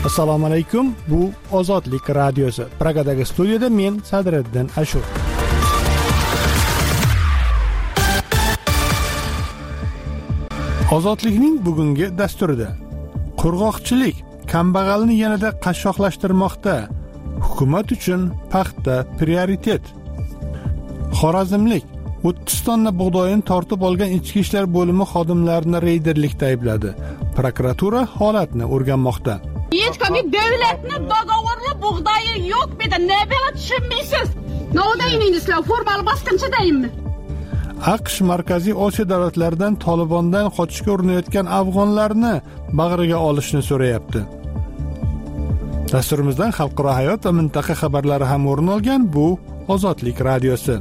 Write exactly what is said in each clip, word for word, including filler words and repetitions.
Assalomu alaykum. Bu Ozodlik radiosi. Pragadagi studiyada men Sadriddin Ashur. Ozodlikning bugungi dasturida qurg'oqchilik kambag'alni yanada qashshoqlashtirmoqda. Hukumat uchun paxta prioritet. Xorazmlik o'ttiz tonna bug'doyini tortib olgan ichki ishlar bo'limi xodimlarini reyderlikda aybladi. Prokuratura holatni o'rganmoqda. Hech qanday davlatning dogovorli bug'doyi yo'q dedi. Nega tushunmaysiz? Nodayingizlar formal bosqinchidaymi? AQSh Markaziy Osiyo davlatlaridan Tolibondan qochishga urinayotgan afg'onlarni bag'riga olishni so'rayapti. Dasturimizdan xalqaro hayot va mintaqa xabarlari ham o'rin olgan. Bu Ozodlik radiosi.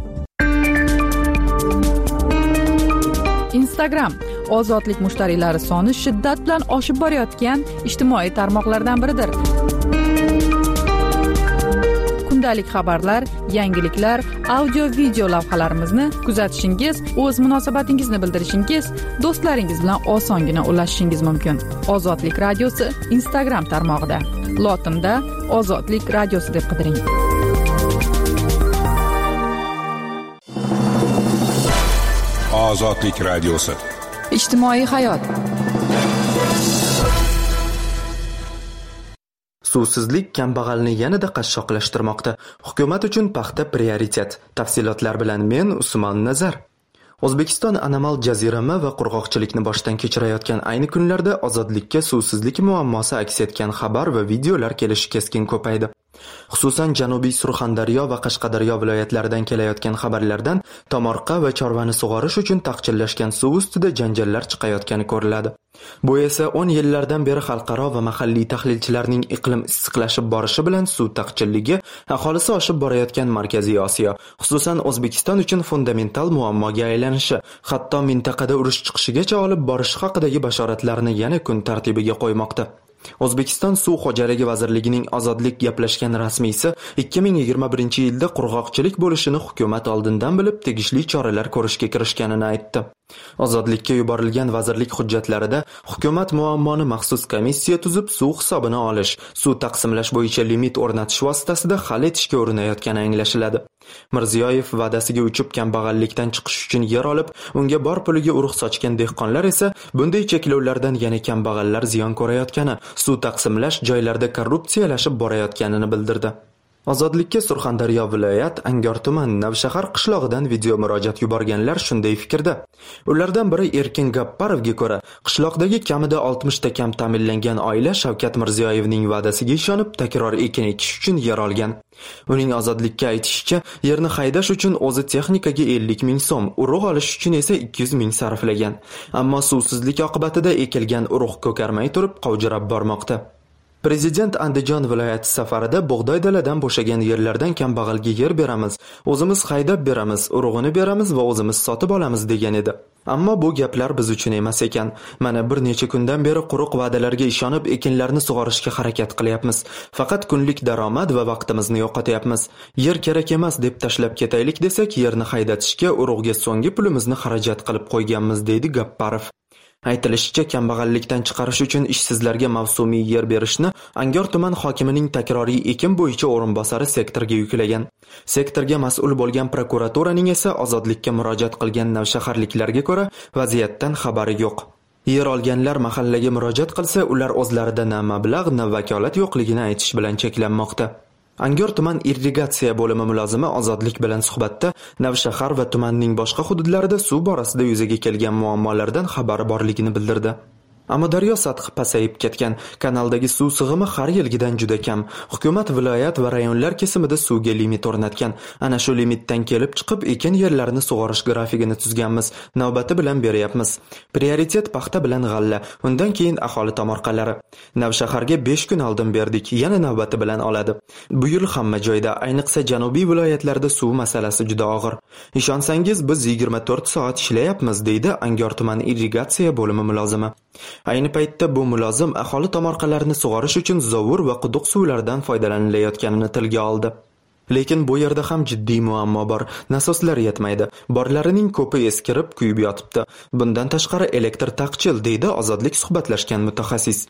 Instagram ozodlik mushtariylari soni shiddat bilan oshib borayotgan ijtimoiy tarmoqlardan biridir. Kundalik xabarlar, yangiliklar, audio-video lavhalarimizni kuzatishingiz, o'z munosabatingizni bildirishingiz, do'stlaringiz bilan osongina ulashishingiz mumkin. Ozodlik radiosi Instagram tarmog'ida. Lotinda Ozodlik radiosi deb qidiring. Ozodlik radiosi. Ijtimoiy hayot. Suvsizlik kambag'alni yanada qashshoqlashtirmoqda. Hukumat uchun paxta prioritet. Tafsilotlar bilan men Usmon Nazar. O'zbekiston anomal jazirama va qurg'oqchilikni boshdan kechirayotgan ayni kunlarda ozodlikka suvsizlik muammosi aks etgan xabar va videolar kelishi keskin ko'paydi. Xususan Janubiy Surxondaryo va Qashqadaryo viloyatlaridan kelayotgan xabarlardan tomorqa va chorvani sug'orish uchun taqchillashgan suv ustida janjallar chiqayotgani ko'riladi. Bu esa o'n yillardan beri xalqaro va mahalliy tahlilchilarning iqlim issiqlashib borishi bilan suv taqchilligi aholisi oshib borayotgan Markaziy Osiyo, xususan O'zbekiston uchun fundamental muammoga aylanishi, hatto mintaqada urush chiqishigacha olib borishi haqidagi bashoratlarni yana kun tartibiga qo'ymoqda. O'zbekiston Suv xo'jaligi vazirligining ozodlik gaplashgan rasmiysi ikki ming yigirma birinchi yilda qurg'oqchilik bo'lishini hukumat oldindan bilib tegishli choralar ko'rishga kirishganini aytdi. Ozodlikka yuborilgan vazirlik hujjatlarida hukumat muammoni maxsus komissiya tuzib suv hisobini olish, suv taqsimlash bo'yicha limit o'rnatish vositasida hal etishga urinayotgani anglashiladi. Mirziyoyev va'dasiga uchib kambag'allikdan chiqish uchun yer olib, unga bor puliga urug' sochgan dehqonlar esa bunday cheklovlardan yana kambag'allar ziyon ko'rayotgani, suv taqsimlash joylarda korrupsiyalashib borayotganini bildirdi. Ozodlikka Surxondaryo viloyat Angor tuman Navshahar qishlog'idan video murojaat yuborganlar shunday fikrda. Ulardan biri Erkin Gapparovga ko'ra, qishloqdagi kamida oltmish ta kam ta'minlangan oila Shavkat Mirziyoyevning va'dasiga ishonib takror ekin ekish uchun yer olgan. Uning ozodlikka aytishicha, yerni haydash uchun o'zi texnikaga ellik ming so'm, urug' olish uchun esa ikki yuz ming sarflagan. Ammo suvsizlik oqibatida ekilgan urug' ko'karmay turib qovjirab bormoqda. Prezident Andijon viloyati safarida bug'doy daladan bo'shagan yerlardan kambag'alga yer beramiz, o'zimiz haydab beramiz, urug'ini beramiz va o'zimiz sotib olamiz degan edi. Ammo bu gaplar biz uchun emas ekan. Mana bir necha kundan beri quruq va'dalarga ishonib ekinlarni sug'orishga harakat qilyapmiz. Faqat kunlik daromad va vaqtimizni yo'qotyapmiz. Yer kerak emas deb tashlab ketaylik desak, yerni haydatishga, urug'ga so'nggi pulimizni xarajat qilib qo'yganmiz, deydi Gapparov. Aytilishicha, kambag'allikdan chiqarish uchun ishsizlarga mavsumiy yer berishni Angor tuman hokimining takroriy ekin bo'yicha o'rinbosari sektorga yuklagan. Sektorga mas'ul bo'lgan prokuraturaning esa ozodlikka murojaat qilgan navshaharliklarga ko'ra vaziyatdan xabari yo'q. Yer olganlar mahallaga murojaat qilsa, ular o'zlarida na mablag', na vakolat yo'qligini aytish bilan cheklanmoqda. Angor tuman irrigatsiya bo'limi mulozimi ozodlik bilan suhbatda Navshahar va tumanning boshqa hududlarida suv borasida yuzaga kelgan muammolardan xabari borligini bildirdi. Amudaryo sathi pasayib ketgan, kanaldagi suv sig'imi har yilgidan juda kam. Hukumat viloyat va rayonlar kesimida suvga limit o'rnatgan. Ana shu limitdan kelib chiqib ekin yerlarini sug'orish grafigini tuzganmiz. Navbati bilan beryapmiz. Prioritet paxta bilan g'alla, undan keyin aholi tomorqalari. Navshaharga besh kun oldin berdik, yana navbati bilan oladi. Bu yil hamma joyda, ayniqsa janubiy viloyatlarda suv masalasi juda og'ir. Ishonsangiz, biz yigirma to'rt soat ishlayapmiz, deydi Angor tuman irrigatsiya bo'limi mulozimi. Ayni paytda bu mulozim aholi tomorqalarini sug'orish uchun zovur va quduq suvlaridan foydalanilayotganini tilga oldi. Lekin bu yerda ham jiddiy muammo bor. Nasoslar yetmaydi. Borlarining ko'pi eskirib, kuyib yotibdi. Bundan tashqari elektr taqchil, deydi ozodlik suhbatlashgan mutaxassis.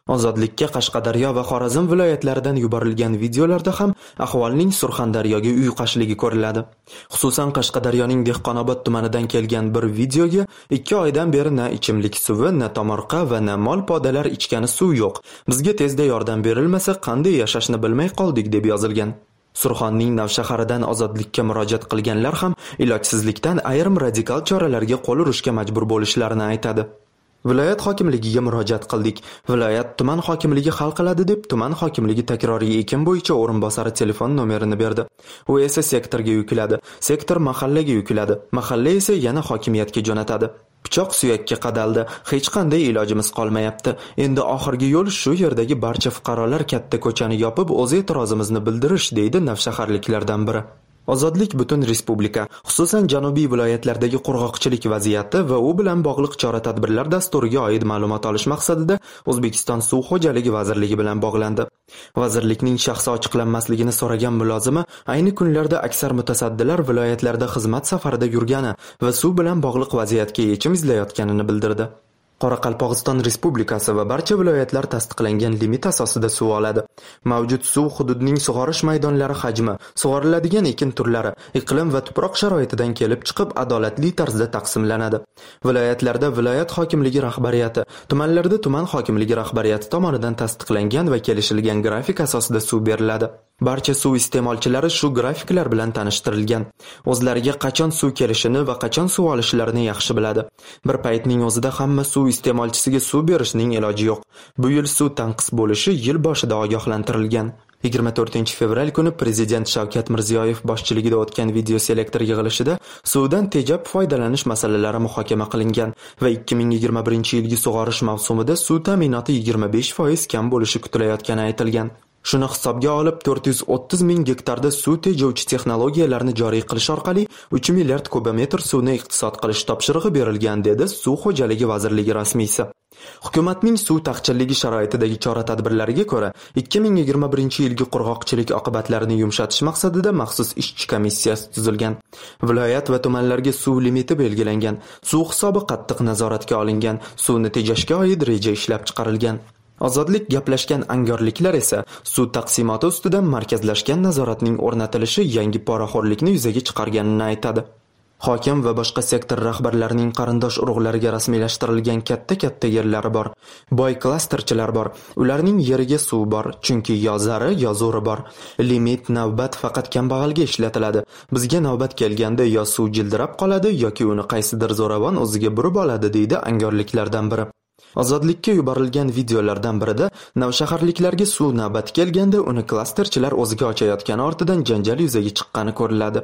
Ozodlikka Qashqadaryo va Xorazm viloyatlaridan yuborilgan videolarda ham ahvolning Surxondaryoga uyqashligi ko'riladi. Xususan Qashqadaryoning Dehqonobod tumanidan kelgan bir videoga ikki oydan beri na ichimlik suvi, na tomorqa va na mol podalar ichgani suv yo'q. Bizga tezda yordam berilmasa qanday yashashni bilmay qoldik deb yozilgan. Surxonning Navshaharidan ozodlikka murojaat qilganlar ham ilojsizlikdan ayrim radikal choralarga qo'l urishga majbur bo'lishlarini aytadi. Viloyat hokimligiga murojaat qildik. Viloyat tuman hokimligi hal qiladi deb tuman hokimligi takroriy ekin bo'yicha o'rinbosari telefon nomerini berdi. U esa sektorga yukladi. Sektor mahallaga yukladi. Mahalla esa yana hokimiyatga jo'natadi. Pichoq suyakka qadaldi. Hech qanday ilojimiz qolmayapti. Endi oxirgi yo'l shu yerdagi barcha fuqarolar katta ko'chani yopib o'z e'tirozimizni bildirish, deydi navshaharliklardan biri. Ozodlik butun respublika, xususan janubiy viloyatlardagi qurg'oqchilik vaziyati va u bilan bog'liq chora-tadbirlar dasturiga oid ma'lumot olish maqsadida O'zbekiston Suv xo'jaligi vazirligi bilan bog'landi. Vazirlikning shaxsi ochiqlanmasligini so'ragan mulozima ayni kunlarda aksar mutasaddilar viloyatlarda xizmat safarida yurgani va suv bilan bog'liq vaziyatga yechim izlayotganini bildirdi. Qoraqalpog'iston Respublikasi va barcha viloyatlar tasdiqlangan limit asosida suv oladi. Mavjud suv hududining sug'orish maydonlari hajmi, sug'oriladigan ekin turlari, iqlim va tuproq sharoitidan kelib chiqib adolatli tarzda taqsimlanadi. Viloyatlarda viloyat hokimligi rahbariyati, tumanlarda tuman hokimligi rahbariyati tomonidan tasdiqlangan va kelishilgan grafik asosida suv beriladi. Barcha suv iste'molchilari shu grafiklar bilan tanishtirilgan. O'zlariga qachon suv kelishini va qachon suv olishlarini yaxshi biladi. Bir paytning o'zida hamma suv iste'molchisiga suv berishning iloji yo'q. Bu yil suv tanqis bo'lishi yil boshida ogohlantirilgan. yigirma to'rtinchi fevral kuni Prezident Shavkat Mirziyoyev boshchiligida o'tgan video selektor yig'ilishida suvdan tejab foydalanish masalalari muhokama qilingan va ikki ming yigirma birinchi yilgi sug'orish mavsumida suv ta'minoti yigirma besh foiz kam bo'lishi kutilayotgani aytilgan. Shuni hisobga olib to'rt yuz o'ttiz ming gektarda suv tejovchi texnologiyalarni joriy qilish orqali uch milliard kubometr suvni iqtisod qilish topshirig'i berilgan, dedi Suv xo'jaligi vazirligi rasmiysi. Hukumatning suv taqchilligi sharoitidagi chora-tadbirlariga ko'ra, ikki ming yigirma birinchi yilgi qurg'oqchilik oqibatlarini yumshatish maqsadida maxsus ishchi komissiyasi tuzilgan. Viloyat va tumanlarga suv limiti belgilangan, suv hisobi qattiq nazoratga olingan, suvni tejashga oid reja ishlab chiqarilgan. Ozodlik gaplashgan angorliklar esa suv taqsimoti ustidan markazlashgan nazoratning o'rnatilishi yangi poraxo'rlikni yuzaga chiqarganini aytadi. Hokim va boshqa sektor rahbarlarining qarindosh urug'lariga rasmiylashtirilgan katta-katta yerlari bor. Boy klasterchilar bor. Ularning yeriga suv bor, chunki yo zari, yo zo'ri bor. Limit, navbat faqat kambag'alga ishlatiladi. Bizga navbat kelganda yo suv jildirab qoladi yoki uni qaysidir zo'ravon o'ziga burib oladi, deydi angorliklardan biri. Ozodlikka yuborilgan videolardan birida navshaharliklarga suv navbati kelganda uni klasterchilar o'ziga ochayotgani ortidan janjal yuzaga chiqqani ko'riladi.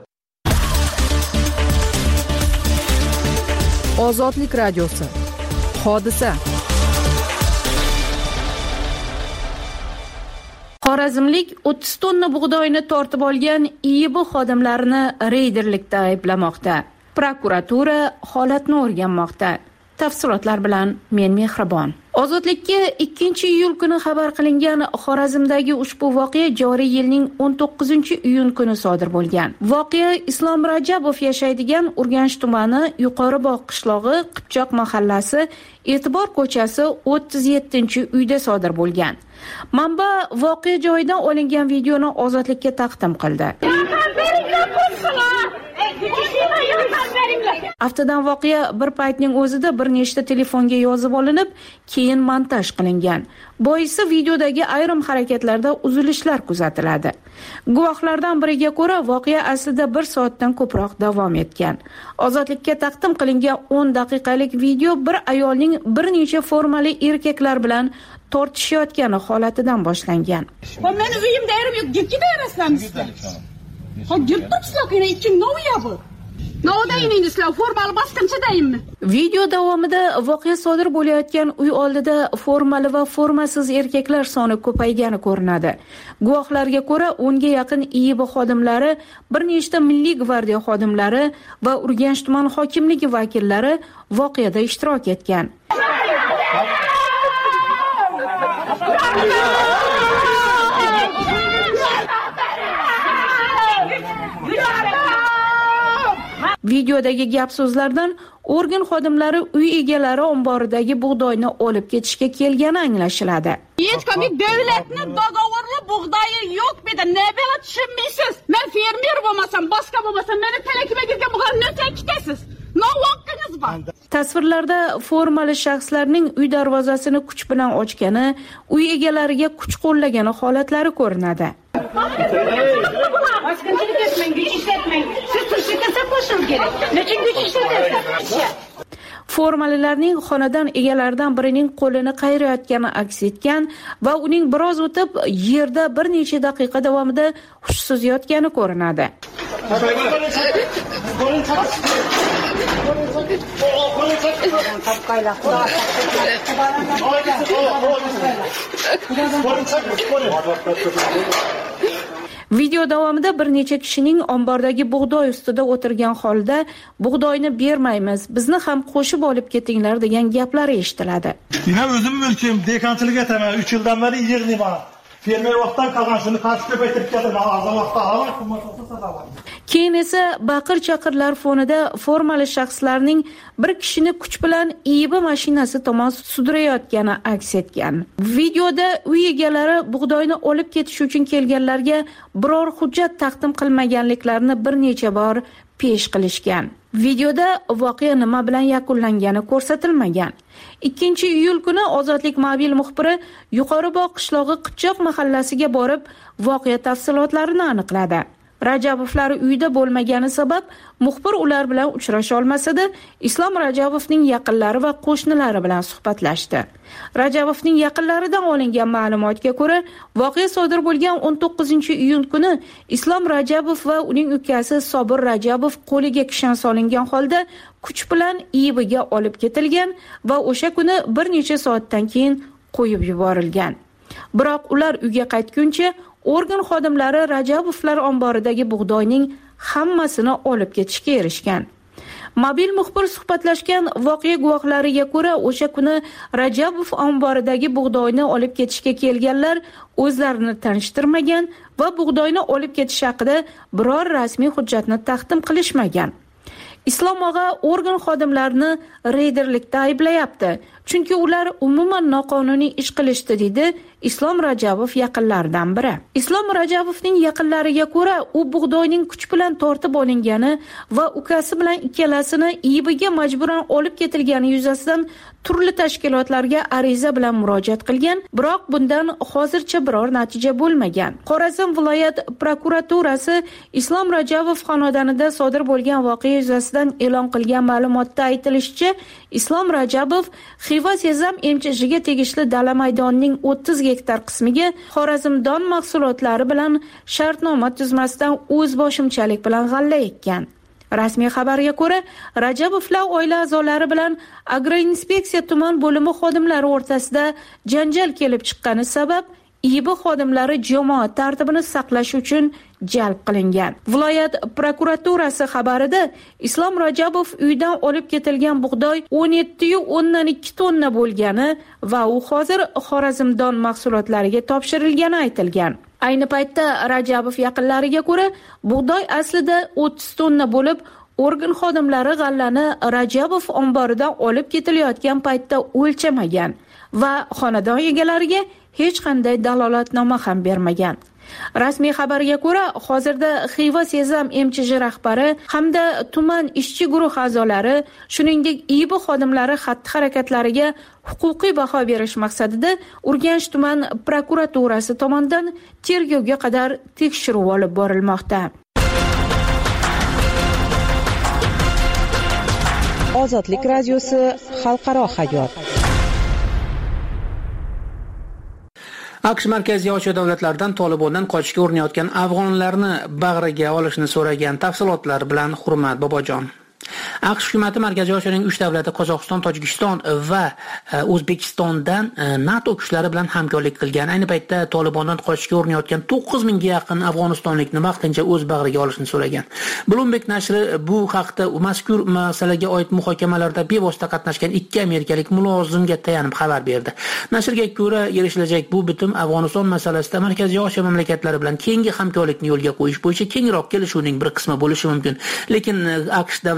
Ozodlik radiosi. Hodisa. Xorazmlik o'ttiz tonna bug'doyni tortib olgan I Y B xodimlarini reyderlikda ayblamoqda. Prokuratura holatni o'rganmoqda. Tafsilotlar bilan men Mehribon. Ozodlikka ikkinchi iyul kuni xabar qilingan Xorazmdagi ushbu voqea joriy yilning o'n to'qqizinchi iyun kuni sodir bo'lgan. Voqea Islom Rajabov yashaydigan Urganch tumani Yuqoribog' qishlog'i Qipchoq mahallasi E'tibor ko'chasi o'ttiz yettinchi uyda sodir bo'lgan. Manba voqea joyidan olingan videoni Ozodlikka taqdim qildi. Aftidan voqea bir paytning o'zida bir nechta telefonga yozib olinib, keyin montaj qilingan. Boisi videodagi ayrim harakatlarda uzilishlar kuzatiladi. Guvohlardan biriga ko'ra, voqea aslida bir soatdan ko'proq davom etgan. Ozodlikka taqdim qilingan o'n daqiqalik video bir ayolning bir necha formali erkaklar bilan tortishayotgani holatidan boshlangan. Meni uyimda ayrim yo'q, gitda yaraslamizda. Ha, gitda qilib ikki no'ya bu. Nodayning sizlar formal bosqinchidaymi? Video davomida voqea sodir bo'layotgan uy oldida formali va formasiz erkaklar soni ko'paygani ko'rinadi. Guvohlarga ko'ra, o'nga yaqin I Y B xodimlari, bir nechta Milliy gvardiya xodimlari va Urganch tuman hokimligi vakillari voqeada ishtirok etgan. Videodagi gap so'zlardan organ xodimlari uy egalari omboridagi bug'doyni olib ketishga kelgani anglashiladi. Hech kimning davlatning dogovorli bug'doyi yo'q dedi. Ne bela tushunmaysiz? Men fermer bo'lmasam, boshqa bo'lmasam, meni talakima kirgan bug'doyni nechta ketasiz? No voqingiz bor. Tasvirlarda formali shaxslarning uy darvozasini kuch bilan ochgani, uy egalariga kuch qo'llagani holatlari ko'rinadi. Formalilarning xonadon egalaridan birining qo'lini qayrayotgani aks etgan va uning biroz o'tib yerda bir necha daqiqa davomida hushsiz yotgani ko'rinadi. Video davomida bir necha kishining ombordagi bug'doy ustida o'tirgan holda bug'doyni bermaymiz, bizni ham qo'shib olib ketinglar degan gaplar eshitiladi. Yana o'zim mulkim dekanchilik etaman, uch yildan beri yig'nayman. Fermer vaqtdan qolgan shuni qancha ko'paytirib ketaman, arzon vaqtda olaman. Keyin esa baqir-chaqirlar fonida formali shaxslarning bir kishini kuch bilan ibi mashinasi tomon sudrayotgani aks etgan. Videoda uy egalari bug'doyni olib ketish uchun kelganlarga biror hujjat taqdim qilmaganliklarini bir necha bor pesh qilishgan. Videoda voqea nima bilan yakunlangani ko'rsatilmagan. ikkinchi iyul kuni Ozodlik mobil muxbiri Yuqoribog' qishlog'i Qicchoq mahallasiga borib, voqea tafsilotlarini aniqladi. Rajabovlar uyda bo'lmagani sabab muxbir ular bilan uchrasha olmasa-da, Islom Rajabovning yaqinlari va qo'shnilari bilan suhbatlashdi. Rajabovning yaqinlaridan olingan ma'lumotga ko'ra, voqea sodir bo'lgan o'n to'qqizinchi iyun kuni Islom Rajabov va uning ukasi Sobir Rajabov qo'liga kishan solingan holda kuch bilan Iyibiga olib ketilgan va o'sha kuni bir necha soatdan keyin qo'yib yuborilgan. Biroq ular uyga qaytguncha organ xodimlari Rajabovlar omboridagi bug'doyning hammasini olib ketishga erishgan. Mobil muxbir suhbatlashgan voqea guvohlariga ko'ra, o'sha kuni Rajabov omboridagi bug'doyni olib ketishga kelganlar o'zlarini tanishtirmagan va bug'doyni olib ketish haqida biror rasmiy hujjatni taqdim qilishmagan. Islom og'a organ xodimlarini reyderlikda ayblayapti, chunki ular umuman noqonuniy ish qilishdi, dedi Islom Rajabov yaqinlaridan biri. Islom Rajabovning yaqinlariga ko'ra, u bug'doyning kuch bilan tortib olingani va ukasi bilan ikkalasini Iyibiga majburan olib ketilgani yuzasidan turli tashkilotlarga ariza bilan murojaat qilgan, biroq bundan hozircha biror natija bo'lmagan. Xorazm viloyat prokuraturasi Islom Rajabov xonadonida sodir bo'lgan voqea yuzasidan e'lon qilgan ma'lumotda aytilishicha, Islom Rajabov Xiva Sezam M C Jga tegishli dala maydonining o'ttiz gektar qismiga Xorazmdon mahsulotlari bilan shartnoma tuzmasdan o'z boshimchalik bilan g'alla ekkan. Rasmiy xabarga ko'ra, Rajabovlar oila a'zolari bilan agroinspeksiya tuman bo'limi xodimlari o'rtasida janjal kelib chiqqani sabab Iyibi xodimlari jamoat tartibini saqlash uchun jalb qilingan. Viloyat prokuraturasi xabarida Islom Rajabov uydan olib ketilgan bug'doy o'n yetti nuqta ikki tonna bo'lgani va u hozir Xorazmdon mahsulotlariga topshirilgani aytilgan. Ayni paytda Rajabov yaqinlariga ko'ra, bug'doy aslida o'ttiz tonna bo'lib, organ xodimlari g'allani Rajabov omboridan olib ketilayotgan paytda o'lchamagan va xonadon egalariga hech qanday dalolatnoma ham bermagan. Rasmiy xabarga ko'ra, hozirda Xiva Sezam M C J rahbari hamda tuman ishchi guruh a'zolari, shuningdek Iyibi xodimlari xatti-harakatlariga huquqiy baho berish maqsadida Urganch tuman prokuraturasi tomonidan tergovga qadar tekshiruv olib borilmoqda. Ozodlik radiosi xalqaro hayot. AQSh Markaziy Osiyo davlatlaridan Tolibondan qochishga urinayotgan afg'onlarni bag'riga olishni so'ragan tafsilotlar bilan Hurmat Bobojon. AQSh hukumati Markaziy Osiyoning uch davlati Qozog'iston, Tojikiston va O'zbekistondan NATO kuchlari bilan hamkorlik qilgan. Ayni paytda Tolibondan qochishga urinayotgan to'qqiz mingga yaqin afg'onistonlikni vaqtincha o'z bag'riga olishni so'ragan. Bloomberg nashri bu haqda mazkur masalaga oid muhokamalarda bevosita qatnashgan ikki amerikalik mulozimga tayanib xabar berdi. Nashrga ko'ra, erishilajak bu bitim Afg'oniston masalasida Markaziy Osiyo mamlakatlari bilan keyingi hamkorlikni yo'lga qo'yish bo'yicha kengroq kelishuvning bir qismi bo'lishi mumkin. Lekin AQSh davlat departamenti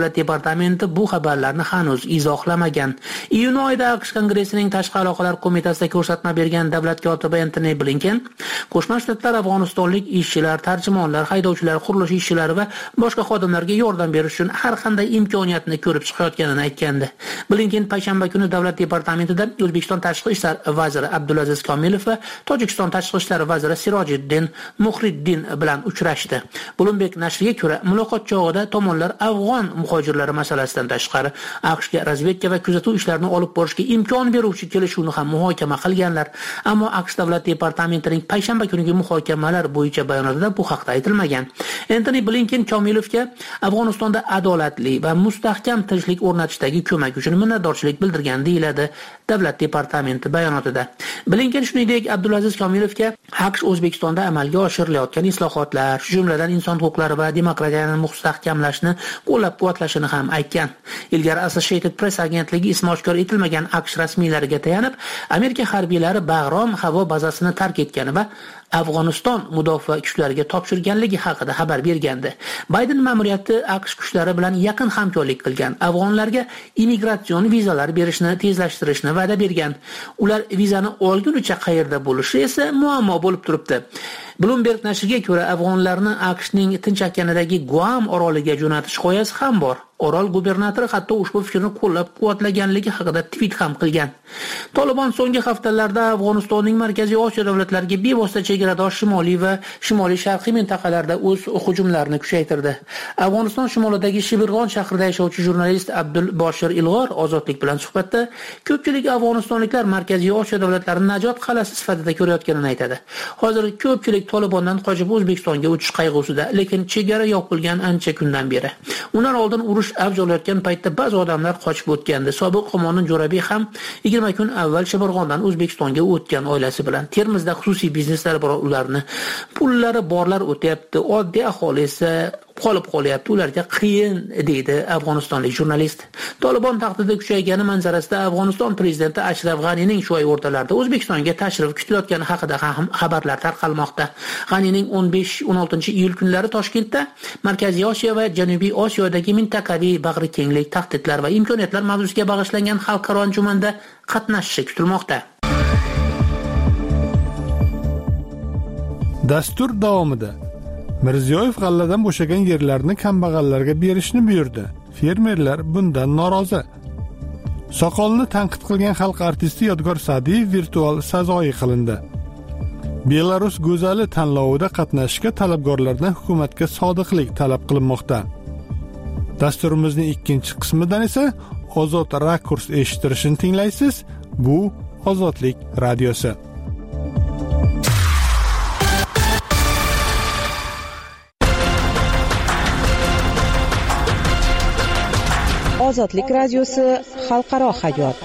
departamenti bu xabarlarni hanuz izohlamagan. Iyun oyida AQSh Kongressining Tashqi aloqalar qo'mitasida ko'rsatma bergan davlat kotibi Antony Blinken Qo'shma Shtatlar afg'onistonlik ishchilar, tarjimonlar, haydovchilar, qurilish ishchilari va boshqa xodimlarga yordam berish uchun har qanday imkoniyatni ko'rib chiqayotganini aytgandi. Blinken payshanba kuni davlat departamentida O'zbekiston tashqi ishlar vaziri Abdulaziz Komilov va Tojikiston tashqi ishlar vaziri Sirojiddin Muhriddin bilan uchrashdi. Bloomberg nashriga ko'ra, muloqot chog'ida tomonlar afg'on muhojirlari masalasidan tashqari AQShga razvedka va kuzatuv ishlarini olib borishga imkon beruvchi kelishuvni ham muhokama qilganlar. Ammo AQSh davlat departamentining payshanba kungi muhokamalar bo'yicha bayonotida bu haqda aytilmagan. Antony Blinken Komilovga Afg'onistonda adolatli va mustahkam tinchlik o'rnatishdagi ko'mak uchun minnatdorchilik bildirgan deyiladi davlat departamenti bayonotida. Blinken shuningdek Abdulaziz Komilovga AQSh O'zbekistonda amalga oshirilayotgan islohotlar, shu jumladan inson huquqlari va demokratiyani mustahkamlashni qo'llab-quvvatlashini ham aytgan. Ilgari Associated Press agentligi ismi oshkor etilmagan AQSh rasmiylariga tayanib, Amerika harbiylari Bag'rom havo bazasini tark etgani va Afg'oniston mudofaa kuchlariga topshirganligi haqida xabar bergandi. Bayden ma'muriyati AQSh kuchlari bilan yaqin hamkorlik qilgan, afg'onlarga immigratsion vizalar berishni tezlashtirishni va'da bergan. Ular vizani olgunicha qayerda bo'lishi esa muammo bo'lib turibdi. Bloomberg nashriga ko'ra, afg'onlarni AQShning Tinch okeanidagi Guam oroliga jo'natish g'oyasi ham bor. Orol gubernatori hatto ushbu fikrni qo'llab-quvvatlaganligi haqida tweet ham qilgan. Tolibon so'nggi haftalarda Afg'onistonning Markaziy Osiyo davlatlariga bevosita chegaradosh shimoliy va shimoliy sharqiy mintaqalarda o'z hujumlarini kuchaytirdi. Afg'oniston shimolidagi Shibirg'on shahrida yashovchi jurnalist Abdul Boshir Ilg'or Ozodlik bilan suhbatda ko'pchilik afg'onistonliklar Markaziy Osiyo davlatlarini najot qal'asi sifatida ko'rayotganini aytadi. Hozir ko'pchilik Tolibondan qochib O'zbekistonga o'tish qayg'usida, lekin chegara yopilgan ancha kundan beri. Undan oldin urush avj olayotgan paytda ba'zi odamlar qochib o'tgandi. Sobiq qo'mondon Jo'rabiy ham yigirma kun avval Shibirg'ondan O'zbekistonga o'tgan oilasi bilan. Termizda xususiy bizneslari bor, ularni pullari borlar o'tyapti, oddiy aholi esa qolib qolyapti, ularga qiyin, deydi afg'onistonlik jurnalist. Tolibon tahdidi kuchaygani manzarasida Afg'oniston prezidenti Ashraf G'anining shu oy o'rtalarida O'zbekistonga tashrif kutilayotgani haqida ham xabarlar tarqalmoqda. G'anining o'n besh o'n oltinchi iyul kunlari Toshkentda Markaziy Osiyo va Janubiy Osiyodagi mintaqaviy bag'rikenglik, tahdidlar va imkoniyatlar mavzusiga bag'ishlangan xalqaro anjumanda qatnashishi kutilmoqda. Dastur davomida Mirziyoyev g'alladan bo'shagan yerlarni kambag'allarga berishni buyurdi. Fermerlar bundan norozi. Soqolni tanqid qilgan xalq artisti Yodgor Sa'diyev virtual sazoyi qilindi. Belarus go'zali tanlovida qatnashishga talabgorlardan hukumatga sodiqlik talab qilinmoqda. Dasturimizning ikkinchi qismidan esa Ozod rakurs eshittirishini tinglaysiz. Bu Ozodlik radiosi. Ozodlik radiosi xalqaro hayot.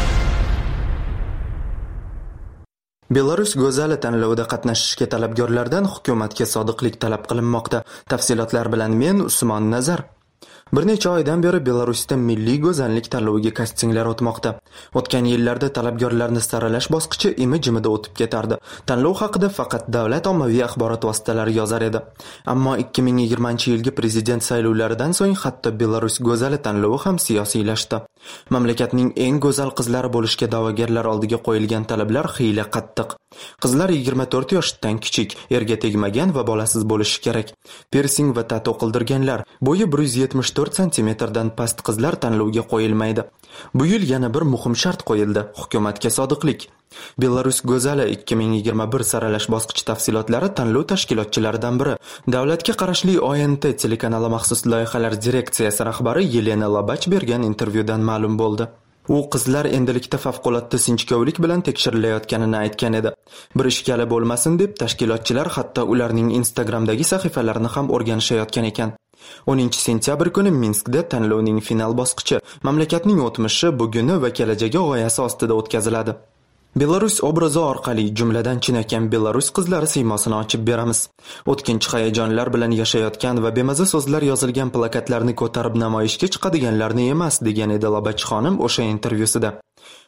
Belarus go'zali tanlovida qatnashishga talabgorlardan hukumatga sodiqlik talab qilinmoqda. Tafsilotlar bilan men Usmon Nazar. Bir necha oydan beri Belarusda milliy go'zallik tanloviga kastinglar o'tmoqda. O'tgan yillarda talabgorlarni saralash bosqichi imi-jimida o'tib ketardi. Tanlov haqida faqat davlat ommaviy axborot vositalari yozar edi. Ammo ikki ming yigirmanchi yilgi prezident saylovlaridan so'ng hatto Belarus go'zali tanlovi ham siyosiylashdi. Mamlakatning eng go'zal qizlari bo'lishga da'vogarlar oldiga qo'yilgan talablar xiyla qattiq. Qizlar yigirma to'rt yoshdan kichik, erga tegmagan va bolasiz bo'lishi kerak. Pirsing va tato qildirganlar, bo'yi bir yuz yetmish to'rt santimetrdan past qizlar tanlovga qo'yilmaydi. Bu yil yana bir muhim shart qo'yildi: hukumatga sodiqlik. Belarus go'zali ikki ming yigirma bir saralash bosqichi tafsilotlari tanlov tashkilotchilaridan biri, davlatga qarashli O N T telekanali maxsus loyihalar direksiyasi rahbari Yelena Labach bergan intervyudan ma'lum bo'ldi. U qizlar endilikda favqulodda sinchkovlik bilan tekshirilayotganini aytgan edi. Bir ishkali bo'lmasin deb tashkilotchilar hatto ularning Instagramdagi sahifalarini ham o'rganishayotgan ekan. o'ninchi sentyabr kuni Minskda tanlovning final bosqichi, mamlakatning o'tmishi, buguni va kelajagi g'oyasi ostida o'tkaziladi. Belarus obrazi orqali, jumladan chinakam Belarus qizlari siymosini ochib beramiz. O'tkinchi hayajonlar bilan yashayotgan va bemaza so'zlar yozilgan plakatlarni ko'tarib namoyishga chiqadiganlarni emas, degan edi Labach xonim o'sha intervyusida.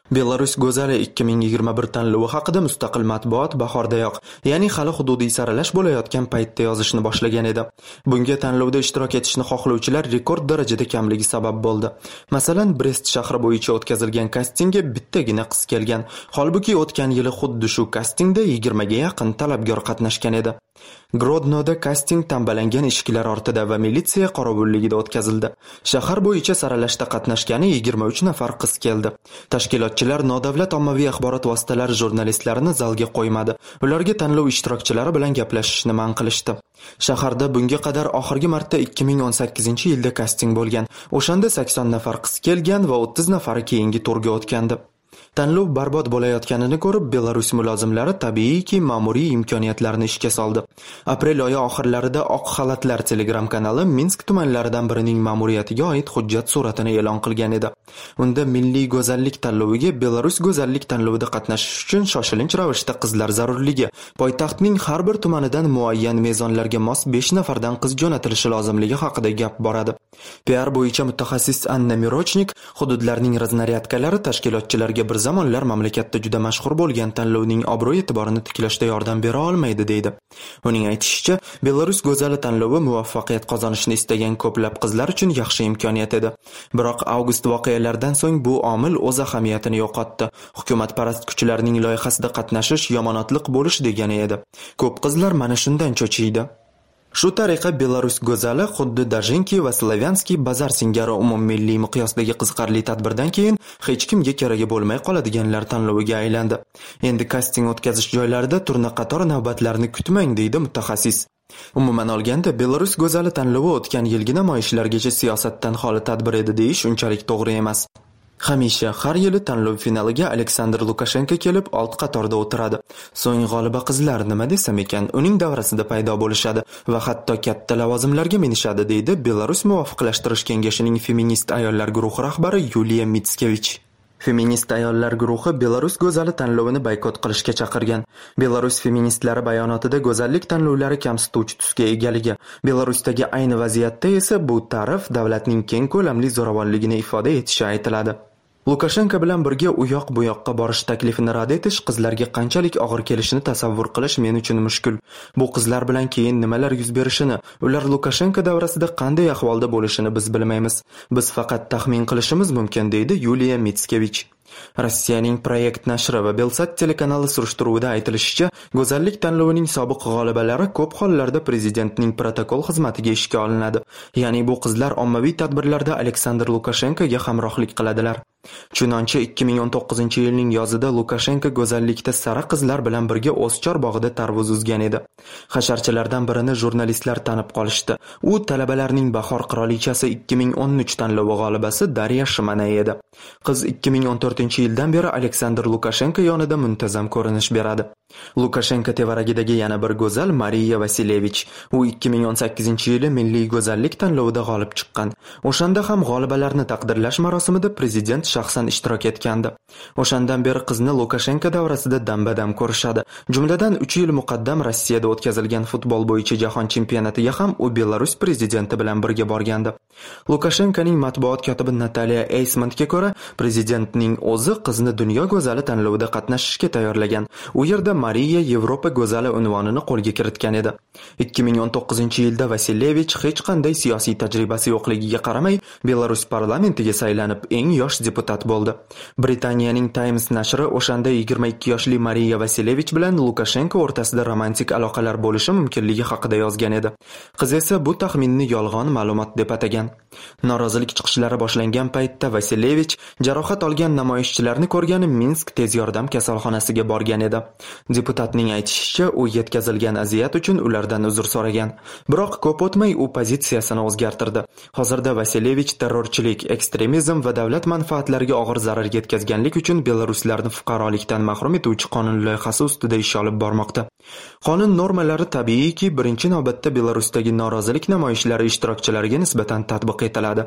Belarus go'zali ikki ming yigirma bir tanlovi haqida mustaqil matbuot bahordayoq, ya'ni hali hududiy saralash bo'layotgan paytda yozishni boshlagan edi. Bunga tanlovda ishtirok etishni xohlovchilar rekord darajada kamligi sabab bo'ldi. Masalan, Brest shahri bo'yicha o'tkazilgan kastingga bittagina qiz kelgan. Holbuki o'tgan yili xuddi shu kastingda yigirmaga yaqin talabgor qatnashgan edi. Grodnoda kasting tambalangan eshiklar ortida va militsiya qorovulligida o'tkazildi. Shahar bo'yicha saralashda qatnashgani yigirma uch nafar qiz keldi. Tashkilotchilar nodavlat ommaviy axborot vositalari jurnalistlarini zalga qo'ymadi. Ularga tanlov ishtirokchilari bilan gaplashishni man qilishdi. Shaharda bunga qadar oxirgi marta ikki ming o'n sakkizinchi yilda kasting bo'lgan. O'shanda sakson nafar qiz kelgan va o'ttiz nafari keyingi turga o'tgandi. Tanlov barbod bo'layotganini ko'rib, Belarus mulozimlari tabiiyki ma'muriy imkoniyatlarni ishga soldi. Aprel oyi oxirlarida Oq xalatlar Telegram kanali Minsk tumanlaridan birining ma'muriyatiga oid hujjat suratini e'lon qilgan edi. Unda milliy go'zallik tanloviga Belarus go'zallik tanlovida qatnashish uchun shoshilinch ravishda qizlar zarurligi, poytaxtning har bir tumanidan muayyan mezonlarga mos besh nafardan qiz jo'natilishi lozimligi haqida gap boradi. P R bo'yicha mutaxassis Anna Mirochnik hududlarning raznaryadkalari tashkilotchilarga bir zamonlar mamlakatda juda mashhur bo'lgan tanlovning obro'-e'tiborini tiklashda yordam bera olmaydi deydi. Uning aytishicha, Belarus go'zali tanlovi muvaffaqiyat qozonishni istagan ko'plab qizlar uchun yaxshi imkoniyat edi. Biroq avgust voqealaridan so'ng bu omil o'z ahamiyatini yo'qotdi. Hukumatparast kuchlarning loyihasida qatnashish yomonotliq bo'lish degani edi. Ko'p qizlar mana shundan cho'chiydi. Shu tariqa Belarus go'zali xuddi Dajenki va Slavyanskiy bazar singari umummilliy miqyosdagi qiziqarli tadbirdan keyin hech kimga keragi bo'lmay qoladiganlar tanloviga aylandi. Endi kasting o'tkazish joylarida turna qator navbatlarni kutmang, deydi mutaxassis. Umuman olganda, Belarus go'zali tanlovi o'tgan yilgi namoyishlargacha siyosatdan xoli tadbir edi deyish unchalik to'g'ri emas. Hamisha har yili tanlov finaliga Aleksandr Lukashenko kelib old qatorda o'tiradi. So'ng g'oliba qizlar nima desam ekan, uning davrasida paydo bo'lishadi va hatto katta lavozimlarga minishadi, deydi Belarus muvofiqlashtirish kengashining feminist ayollar guruhi rahbari Yuliya Mitskevich. Feminist ayollar guruhi Belarus go'zali tanlovini boykot qilishga chaqirgan. Belarus feministlari bayonotida go'zallik tanlovlari kamsituvchi tusga egaligi, Belarusdagi ayni vaziyatda esa bu ta'rif davlatning keng ko'lamli zo'ravonligini ifoda etishi aytiladi. Lukashenko bilan birga u yoq bu yoqqa borish taklifini rad etish qizlarga qanchalik og'ir kelishini tasavvur qilish men uchun mushkul. Bu qizlar bilan keyin nimalar yuz berishini, ular Lukashenko davrasida qanday ahvolda bo'lishini biz bilmaymiz. Biz faqat taxmin qilishimiz mumkin, deydi Yuliya Mitskevich. Rossiyaning Proyekt nashri va Belsat telekanali surishtiruvida aytilishicha, go'zallik tanlovining sobiq g'olibalari ko'p hollarda prezidentning protokol xizmatiga ishga olinadi. Ya'ni bu qizlar ommaviy tadbirlarda Aleksandr Lukashenkoga hamrohlik qiladilar. Chunonchi ikki ming o'n to'qqizinchi yilning yozida Lukashenko go'zallikda sara qizlar bilan birga O'zchor bog'ida tarvuz uzgan edi. Hasharchilardan birini jurnalistlar tanib qolishdi. U talabalarning bahor qirolichasi ikki ming o'n uch tanlovi g'olibasi Darya Shimanay edi. Qiz ikki ming o'n to'rtinchi yildan beri Aleksandr Lukashenko yonida muntazam ko'rinish beradi. Lukashenko tevaragidagi yana bir go'zal Mariya Vasilyevich. U ikki ming o'n sakkizinchi yili milliy go'zallik tanlovida g'olib chiqqan. O'shanda ham g'olibalarni taqdirlash marosimida prezident shaxsan ishtirok etgandi. O'shandan beri qizni Lukashenko davrasida dam-badam ko'rishadi. Jumladan uch yil muqaddam Rossiyada o'tkazilgan futbol bo'yicha jahon chempionatiga ham u Belarus prezidenti bilan birga borgandi. Lukashenkoning matbuot kotibi Nataliya Eysmantga ko'ra, prezidentning o'zi qizni dunyo go'zali tanlovida qatnashishga tayyorlagan. U yerda Mariya Yevropa go'zali unvonini qo'lga kiritgan edi. ikki ming o'n to'qqizinchi yilda Vasilyevich hech qanday siyosiy tajribasi yo'qligiga qaramay, Belarus parlamentiga saylanib eng yosh deputat bo'ldi. Britaniyaning Times nashri o'shanda yigirma ikki yoshli Mariya Vasilyevich bilan Lukashenko o'rtasida romantik aloqalar bo'lishi mumkinligi haqida yozgan edi. Qiz esa bu taxminni yolg'on ma'lumot deb atagan. Norozilik chiqishlari boshlangan paytda Vasilyevich jarohat olgan namoyishchilarni ko'rgani Minsk tez yordam kasalxonasiga borgan edi. Deputatning aytishicha, u yetkazilgan aziyat uchun ulardan uzr so'ragan. Biroq ko'p o'tmay u pozitsiyasini o'zgartirdi. Hozirda Vasilyevich terrorchilik, ekstremizm va davlat manfaatlariga og'ir zarar yetkazganlik uchun belaruslarni fuqarolikdan mahrum etuvchi qonun loyihasi ustida ish olib bormoqda. Qonun normalari tabiiyki birinchi navbatda Belarusdagi norozilik namoyishlari ishtirokchilariga nisbatan tatbiq etiladi.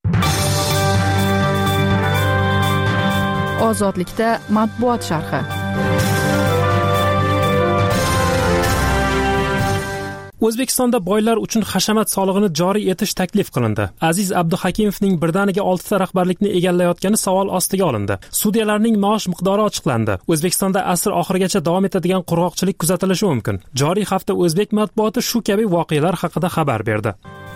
Ozodlikda matbuot sharhi. O'zbekistonda boylar uchun hashamat solig'ini joriy etish taklif qilindi. Aziz Abduhakimovning birdaniga oltita rahbarlikni egallayotgani savol ostiga olindi. Sudyalarning maosh miqdori ochiqlandi. O'zbekistonda asr oxirigacha davom etadigan qurg'oqchilik kuzatilishi mumkin. Joriy hafta o'zbek matbuoti shu kabi voqealar haqida xabar berdi.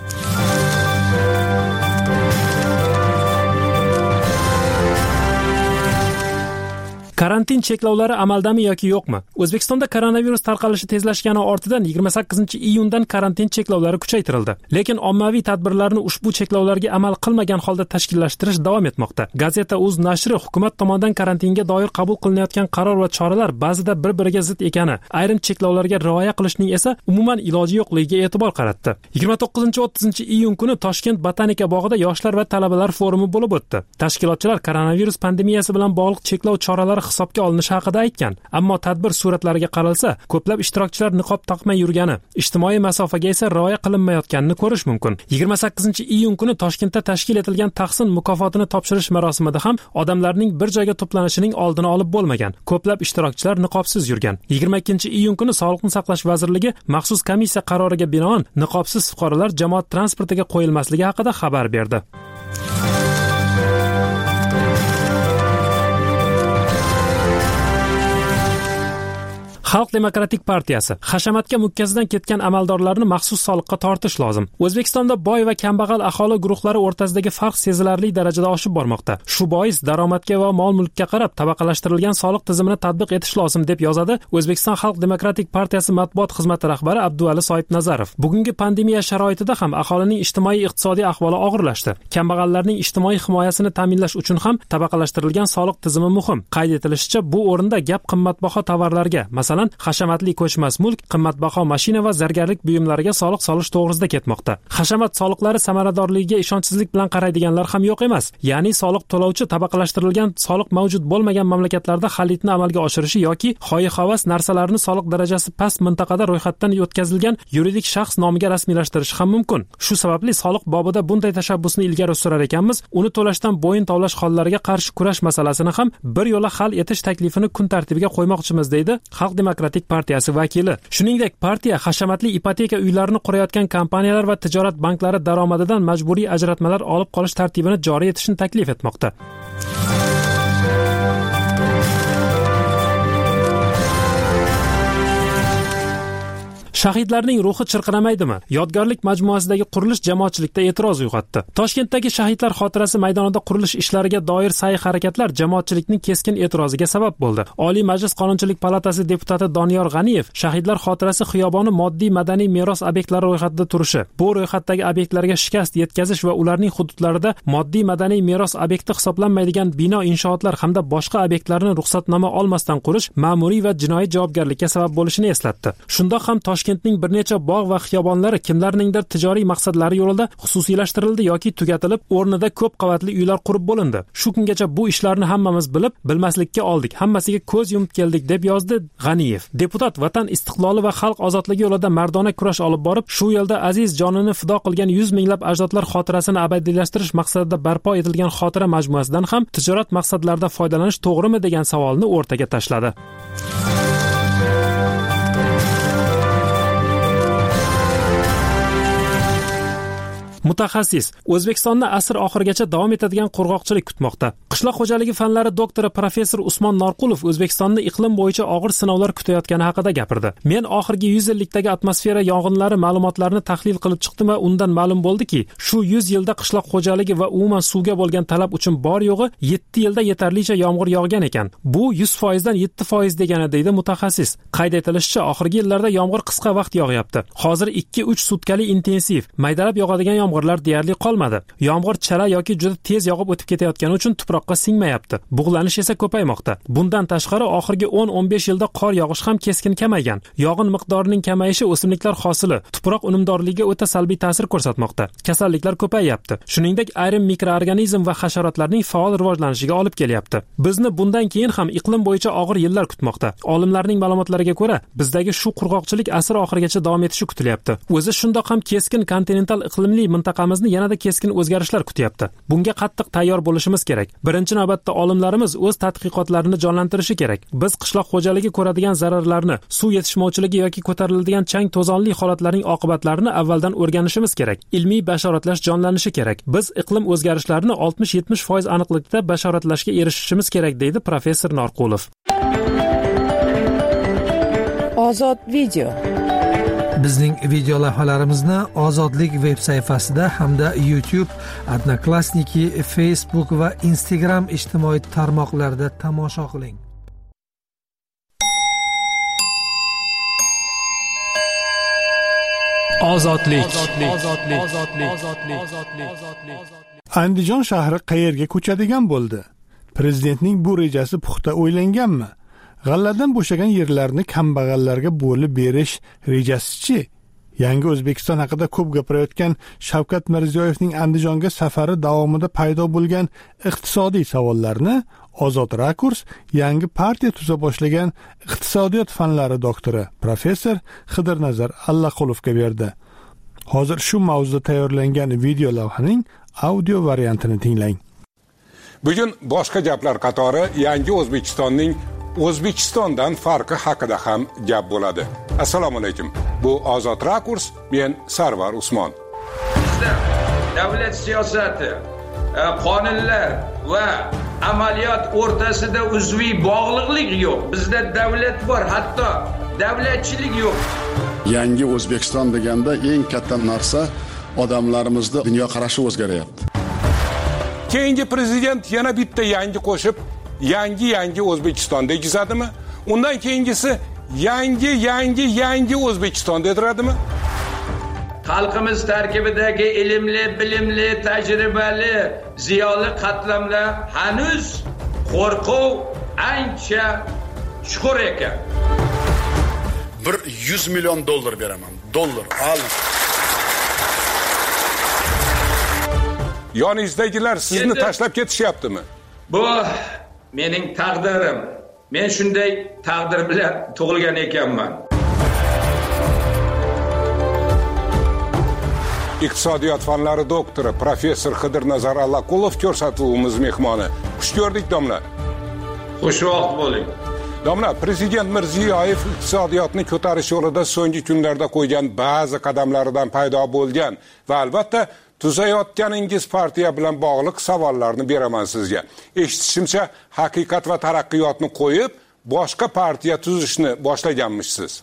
Karantin cheklovlari amaldami yoki yo'qmi? O'zbekistonda koronavirus tarqalishi tezlashgani ortidan yigirma sakkizinchi iyundan karantin cheklovlari kuchaytirildi. Lekin ommaviy tadbirlarni ushbu cheklovlarga amal qilmagan holda tashkillashtirish davom etmoqda. Gazeta.uz nashri hukumat tomonidan karantinga doir qabul qilinayotgan qaror va choralar ba'zida bir-biriga zid ekani, ayrim cheklovlarga rioya qilishning esa umuman iloji yo'qligiga e'tibor qaratdi. yigirma to'qqizinchi o'ttizinchi iyun kuni Toshkent Botanika bog'ida yoshlar va talabalar forumi bo'lib o'tdi. Tashkilotchilar koronavirus pandemiyasi bilan bog'liq cheklov choralari hisobga olinishi haqida aytgan, ammo tadbir suratlariga qaralsa, ko'plab ishtirokchilar niqob taqmay yurgani, ijtimoiy masofaga esa rioya qilinmayotganini ko'rish mumkin. yigirma sakkizinchi iyun kuni Toshkentda tashkil etilgan Tahsin mukofotini topshirish marosimida ham odamlarning bir joyga to'planishining oldini olib bo'lmagan. Ko'plab ishtirokchilar niqobsiz yurgan. yigirma ikkinchi iyun kuni Sog'liqni saqlash vazirligi maxsus komissiya qaroriga binoan niqobsiz fuqarolar jamoat transportiga qo'yilmasligi haqida xabar berdi. Xalq demokratik partiyasi hashamatga mukkasidan ketgan amaldorlarni maxsus soliqqa tortish lozim. O'zbekistonda boy va kambag'al aholi guruhlari o'rtasidagi farq sezilarli darajada oshib bormoqda. Shu bois daromadga va mol-mulkka qarab tabaqalashtirilgan soliq tizimini tatbiq etish lozim deb yozadi O'zbekiston Xalq demokratik partiyasi matbuot xizmati rahbari Abduvali Soyibnazarov. Bugungi pandemiya sharoitida ham aholining ijtimoiy-iqtisodiy ahvoli og'irlashdi. Kambag'allarning ijtimoiy himoyasini ta'minlash uchun ham tabaqalashtirilgan soliq tizimi muhim. Qayd etilishicha, bu o'rinda gap qimmatbaho tovarlarga, masalan hashamatli ko'chmas mulk, qimmatbaho mashina va zargarlik buyumlariga soliq solish to'g'risida ketmoqda. Hashamat soliqlari samaradorligiga ishonchsizlik bilan qaraydiganlar ham yo'q emas. Ya'ni soliq to'lovchi tabaqalashtirilgan soliq mavjud bo'lmagan mamlakatlarda xaridni amalga oshirishi yoki xoyi-havas narsalarni soliq darajasi past mintaqada ro'yxatdan o'tkazilgan yuridik shaxs nomiga rasmiylashtirishi ham mumkin. Shu sababli soliq bobida bunday tashabbusni ilgari surar ekanmiz, uni to'lashdan bo'yin tovlash hollariga qarshi kurash masalasini ham bir yo'la hal etish taklifini kun tartibiga qo'ymoqchimiz, deydi Xalq demokratik partiyasi vakili. Shuningdek, partiya hashamatli ipoteka uylarini qurayotgan kompaniyalar va tijorat banklari daromadidan majburiy ajratmalar olib qolish tartibini joriy etishni taklif etmoqda. Shahidlarning ruhi chirqiramaydimi? Yodgorlik majmuasidagi qurilish jamoatchilikda e'tiroz uyg'otdi. Toshkentdagi shahidlar xotirasi maydonida qurilish ishlariga doir sa'y-harakatlar jamoatchilikning keskin e'tiroziga sabab bo'ldi. Oliy Majlis Qonunchilik palatasi deputati Doniyor G'aniyev shahidlar xotirasi xiyoboni moddiy madaniy meros obyektlari ro'yxatida turishi, bu ro'yxatdagi obyektlarga shikast yetkazish va ularning hududlarida moddiy madaniy meros obyekti hisoblanmaydigan bino, inshootlar hamda boshqa obyektlarni ruxsatnoma olmasdan qurish ma'muriy va jinoiy javobgarlikka sabab bo'lishini eslatdi. Shundoq ham Toshkentning bir necha bog' va xiyobonlari kimlarningdir tijoriy maqsadlari yo'lida xususiylashtirildi yoki tugatilib, o'rnida ko'p qavatli uylar qurib bo'lindi. Shu kungacha bu ishlarni hammamiz bilib, bilmaslikka oldik, hammasiga ko'z yumib keldik, deb yozdi G'aniyev. Deputat vatan istiqloli va xalq ozodligi yo'lida mardona kurash olib borib, shu yo'lda aziz jonini fido qilgan yuz minglab ajdodlar xotirasini abadiylashtirish maqsadida barpo etilgan xotira majmuasidan ham tijorat maqsadlarida foydalanish to'g'rimi degan savolni o'rtaga tashladi. Mutaxassis O'zbekistonni asr oxirigacha davom etadigan qurg'oqchilik kutmoqda. Qishloq xo'jaligi fanlari doktori professor Usmon Norqulov O'zbekistonni iqlim bo'yicha og'ir sinovlar kutayotgani haqida gapirdi. Men oxirgi yuz yillikdagi atmosfera yong'inlari ma'lumotlarini tahlil qilib chiqdim va undan ma'lum bo'ldiki, shu yuz yilda qishloq xo'jaligi va umuman suvga bo'lgan talab uchun bor yo'g'i yetti yilda yetarlicha yomg'ir yog'gan ekan. Bu yuz foiz dan yetti foiz degani, deydi mutaxassis. Qayd etilishicha, oxirgi yillarda yomg'ir qisqa vaqt yog'yapti. Hozir ikki uch sutkali intensiv, maydalab yog'adigan yomg'irlar deyarli qolmadi. Yomg'ir chala yoki juda tez yog'ib o'tib ketayotgani uchun tuproqqa singmayapti. Bug'lanish esa ko'paymoqda. Bundan tashqari oxirgi o'n o'n besh yilda qor yog'ish ham keskin kamaygan. Yog'in miqdorining kamayishi o'simliklar hosili, tuproq unumdorligiga o'ta salbiy ta'sir ko'rsatmoqda. Kasalliklar ko'payapti. Shuningdek, ayrim mikroorganizm va hasharotlarning faol rivojlanishiga olib kelyapti. Bizni bundan keyin ham iqlim bo'yicha og'ir yillar kutmoqda. Olimlarning ma'lumotlariga ko'ra, bizdagi shu qurg'oqchilik asr oxirigacha davom etishi kutilyapti. O'zi shundoq ham keskin kontinental iqlimli mintaqamizni yanada keskin o'zgarishlar kutyapti. Bunga qattiq tayyor bo'lishimiz kerak. Birinchi navbatda olimlarimiz o'z tadqiqotlarini jonlantirishi kerak. Biz qishloq xo'jaligi ko'radigan zararlarni, suv yetishmovchiligi yoki ko'tariladigan chang to'zonli holatlarning oqibatlarini avvaldan o'rganishimiz kerak. Ilmiy bashoratlash jonlanishi kerak. Biz iqlim o'zgarishlarini oltmish yetmish foiz aniqlikda bashoratlashga erishishimiz kerak, deydi professor Norqulov. Ozod video. Bizning video lavhalarimizni Ozodlik veb sayfasida hamda YouTube, Odnoklassniki, Facebook va Instagram ijtimoiy tarmoqlarida tomosha qiling. Ozodlik. Andijon shahri qayerga ko'chadigan bo'ldi? Prezidentning bu rejasi puxta o'ylanganmi? G'alladan bo'shagan yerlarni kambag'allarga bo'lib berish rejasi-chi? Yangi O'zbekiston haqida ko'p gapirayotgan Shavkat Mirziyoyevning Andijonga safari davomida paydo bo'lgan iqtisodiy savollarni Ozod Rakurs yangi partiya tuza boshlagan iqtisodiyot fanlari doktori professor Xidirnazar Allaqulovga berdi. Hozir shu mavzuda tayyorlangan video lavhaning audio variantini tinglang. Bugun boshqa gaplar qatori yangi O'zbekistonning O'zbekistondan farqi haqida ham gap bo'ladi. Assalomu alaykum. Bu Ozod Rakurs, men Sarvar Usmon. Bizda davlat siyosati, qonunlar va amaliyot o'rtasida uzviy bog'liqlik yo'q. Bizda davlat bor, hatto davlatchilik yo'q. Yangi O'zbekiston deganda eng katta narsa odamlarimizda dunyoqarashi o'zgaryapti. Keyingi prezident yana bitta yangi qo'shib yangi yangi O'zbekiston degizadimi? Undan keyingisi yangi yangi yangi O'zbekiston dediradimi? Xalqimiz tarkibidagi ilmli, bilimli, tajribali, ziyoli qatlamlar hanuz qo'rquv ancha chuqur ekan. bir yuz million dollar beraman. Dollar. Al. Yoningizdagilar sizni tashlab ketishyaptimi? Bu mening taqdirim. Men shunday taqdir bilan tug'ilgan ekanman. Iqtisodiyot fanlari doktori professor Xidirnazar Allaqulovich ko'rsatuvimiz mehmoni. Xush ko'rdik, domla. Xushvaqt bo'ling. Domla, prezident Mirziyoyev iqtisodiyotni ko'tarish yo'lida so'nggi kunlarda qo'ygan ba'zi qadamlaridan paydo bo'lgan va albatta tuzayotganingiz partiya bilan bog'liq savollarni beraman sizga. Eshitishimcha, haqiqat va taraqqiyotni qo'yib, boshqa partiya tuzishni boshlaganmishsiz.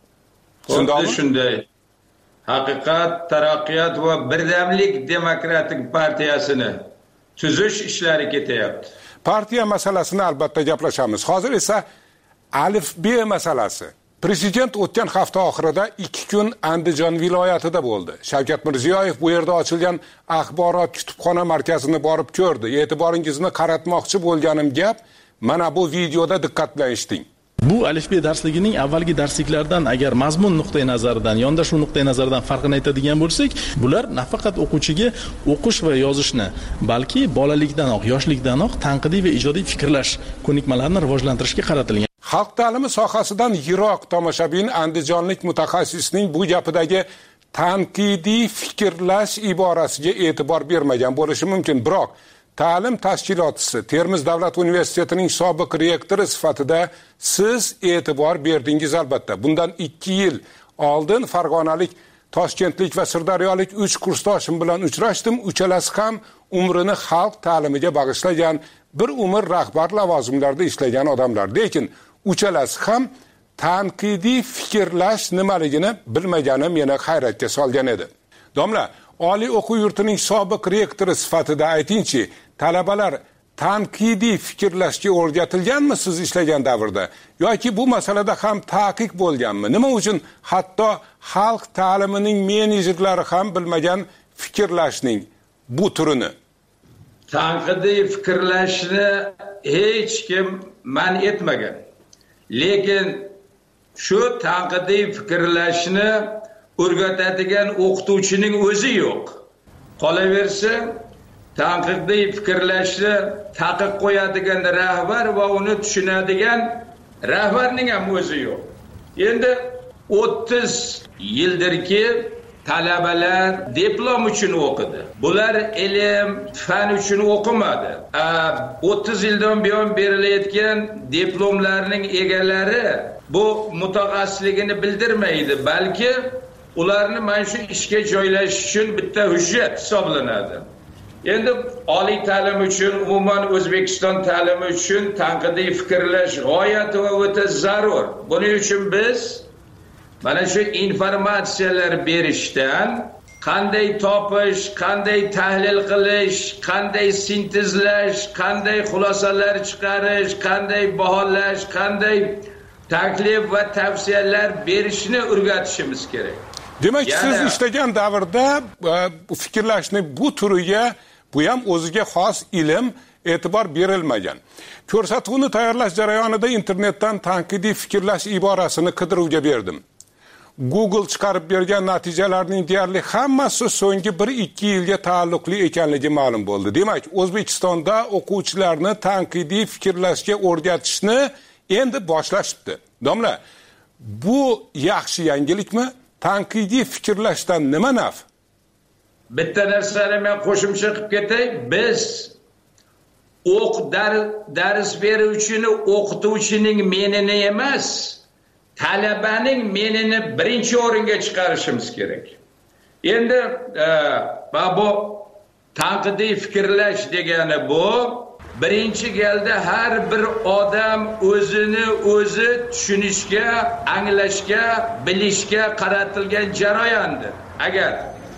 Xuddi shunday. Haqiqat, taraqqiyot va birdamlik demokratik partiyasini tuzish ishlari ketyapti. Partiya masalasini albatta gaplashamiz. Hozir esa Alif B masalasi. Prezident o'tgan hafta oxirida ikki kun Andijon viloyatida bo'ldi. Shavkat Mirziyoyev bu yerda ochilgan axborot kutubxona markazini borib ko'rdi. E'tiboringizni qaratmoqchi bo'lganim gap, mana bu videoda diqqat bilan eshiting. Bu Alif B darsligining avvalgi darsliklardan agar mazmun nuqtai nazaridan, yondashuv nuqtai nazaridan farqini aytadigan bo'lsak, bular nafaqat o'quvchiga o'qish va yozishni, balki bolalikdanoq, yoshlikdanoq tanqidiy va ijodiy fikrlash ko'nikmalarini rivojlantirishga qaratilgan. Xalq ta'limi sohasidan yiroq tomoshabin andijonlik mutaxassisning bu gapidagi tanqidiy fikrlash iborasiga e'tibor bermagan bo'lishi mumkin, biroq ta'lim tashkilotchisi, Termiz davlat universitetining sobiq rektori sifatida siz e'tibor berdingiz albatta. Bundan ikki yil oldin farg'onalik, toshkentlik va sirdaryolik uch kursdoshim bilan uchrashdim. Uchalasi ham umrini xalq ta'limiga bag'ishlagan, bir umr rahbar lavozimlarda ishlagan odamlar. Lekin uchalasi ham tanqidiy fikrlash nimaligini bilmagani meni hayratga solgan edi. Domla, oliy o'quv yurtining sobiq rektori sifatida aytingchi, talabalar tanqidiy fikrlashga o'rgatilganmi siz ishlagan davrda yoki bu masalada ham taqiq bo'lganmi? Nima uchun hatto xalq ta'limining menejerlari ham bilmagan fikrlashning bu turini? Tanqidiy fikrlashni hech kim man etmagan. Lekin shu tanqidiy fikrlashni o'rgatadigan o'qituvchining o'zi yo'q. Qolaversa, tanqidiy fikrlashni taqiq qo'yadigan rahbar va uni tushunadigan rahbarning ham o'zi yo'q. Endi o'ttiz yildirki talabalar diplom uchun o'qidi. Bular ilm, fan uchun o'qimadi. o'ttiz yildan buyon berilayotgan diplomlarning egalari bu mutaxassisligini bildirmaydi, balki ularni mana shu ishga joylashish uchun bitta hujjat hisoblanadi. Endi oliy ta'lim uchun, umuman O'zbekiston ta'limi uchun tanqidiy fikrlash g'oyat va o'ta zarur. Buning uchun biz mana shu informatsiyalar berishdan qanday topish, qanday tahlil qilish, qanday sintezlash, qanday xulosalar chiqarish, qanday baholash, qanday taklif va tavsiyalar berishni o'rgatishimiz kerak. Demak, siz ishlagan davrda fikrlashni bu turiga, bu ham o'ziga xos ilm, e'tibor berilmagan. Ko'rsatuvni tayyorlash jarayonida internetdan tanqidiy fikrlash iborasini qidiruvga berdim. Google chiqarib bergan natijalarning deyarli hammasi so'nggi bir ikki yilga taalluqli ekanligi ma'lum bo'ldi. Demak, O'zbekistonda o'quvchilarni tanqidiy fikrlashga o'rgatishni endi boshlashibdi. Domla, bu yaxshi yangilikmi? Tanqidiy fikrlashdan nima naf? Bitta narsani men qo'shimcha qilib ketay. Biz o'q dars beruvchini, o'qituvchining menini emas, talabaning menini birinchi o'ringa chiqarishimiz kerak. Endi bu tanqidiy fikrlash degani bu birinchi galda har bir odam o'zini o'zi tushunishga, anglashga, bilishga qaratilgan jarayondir. Agar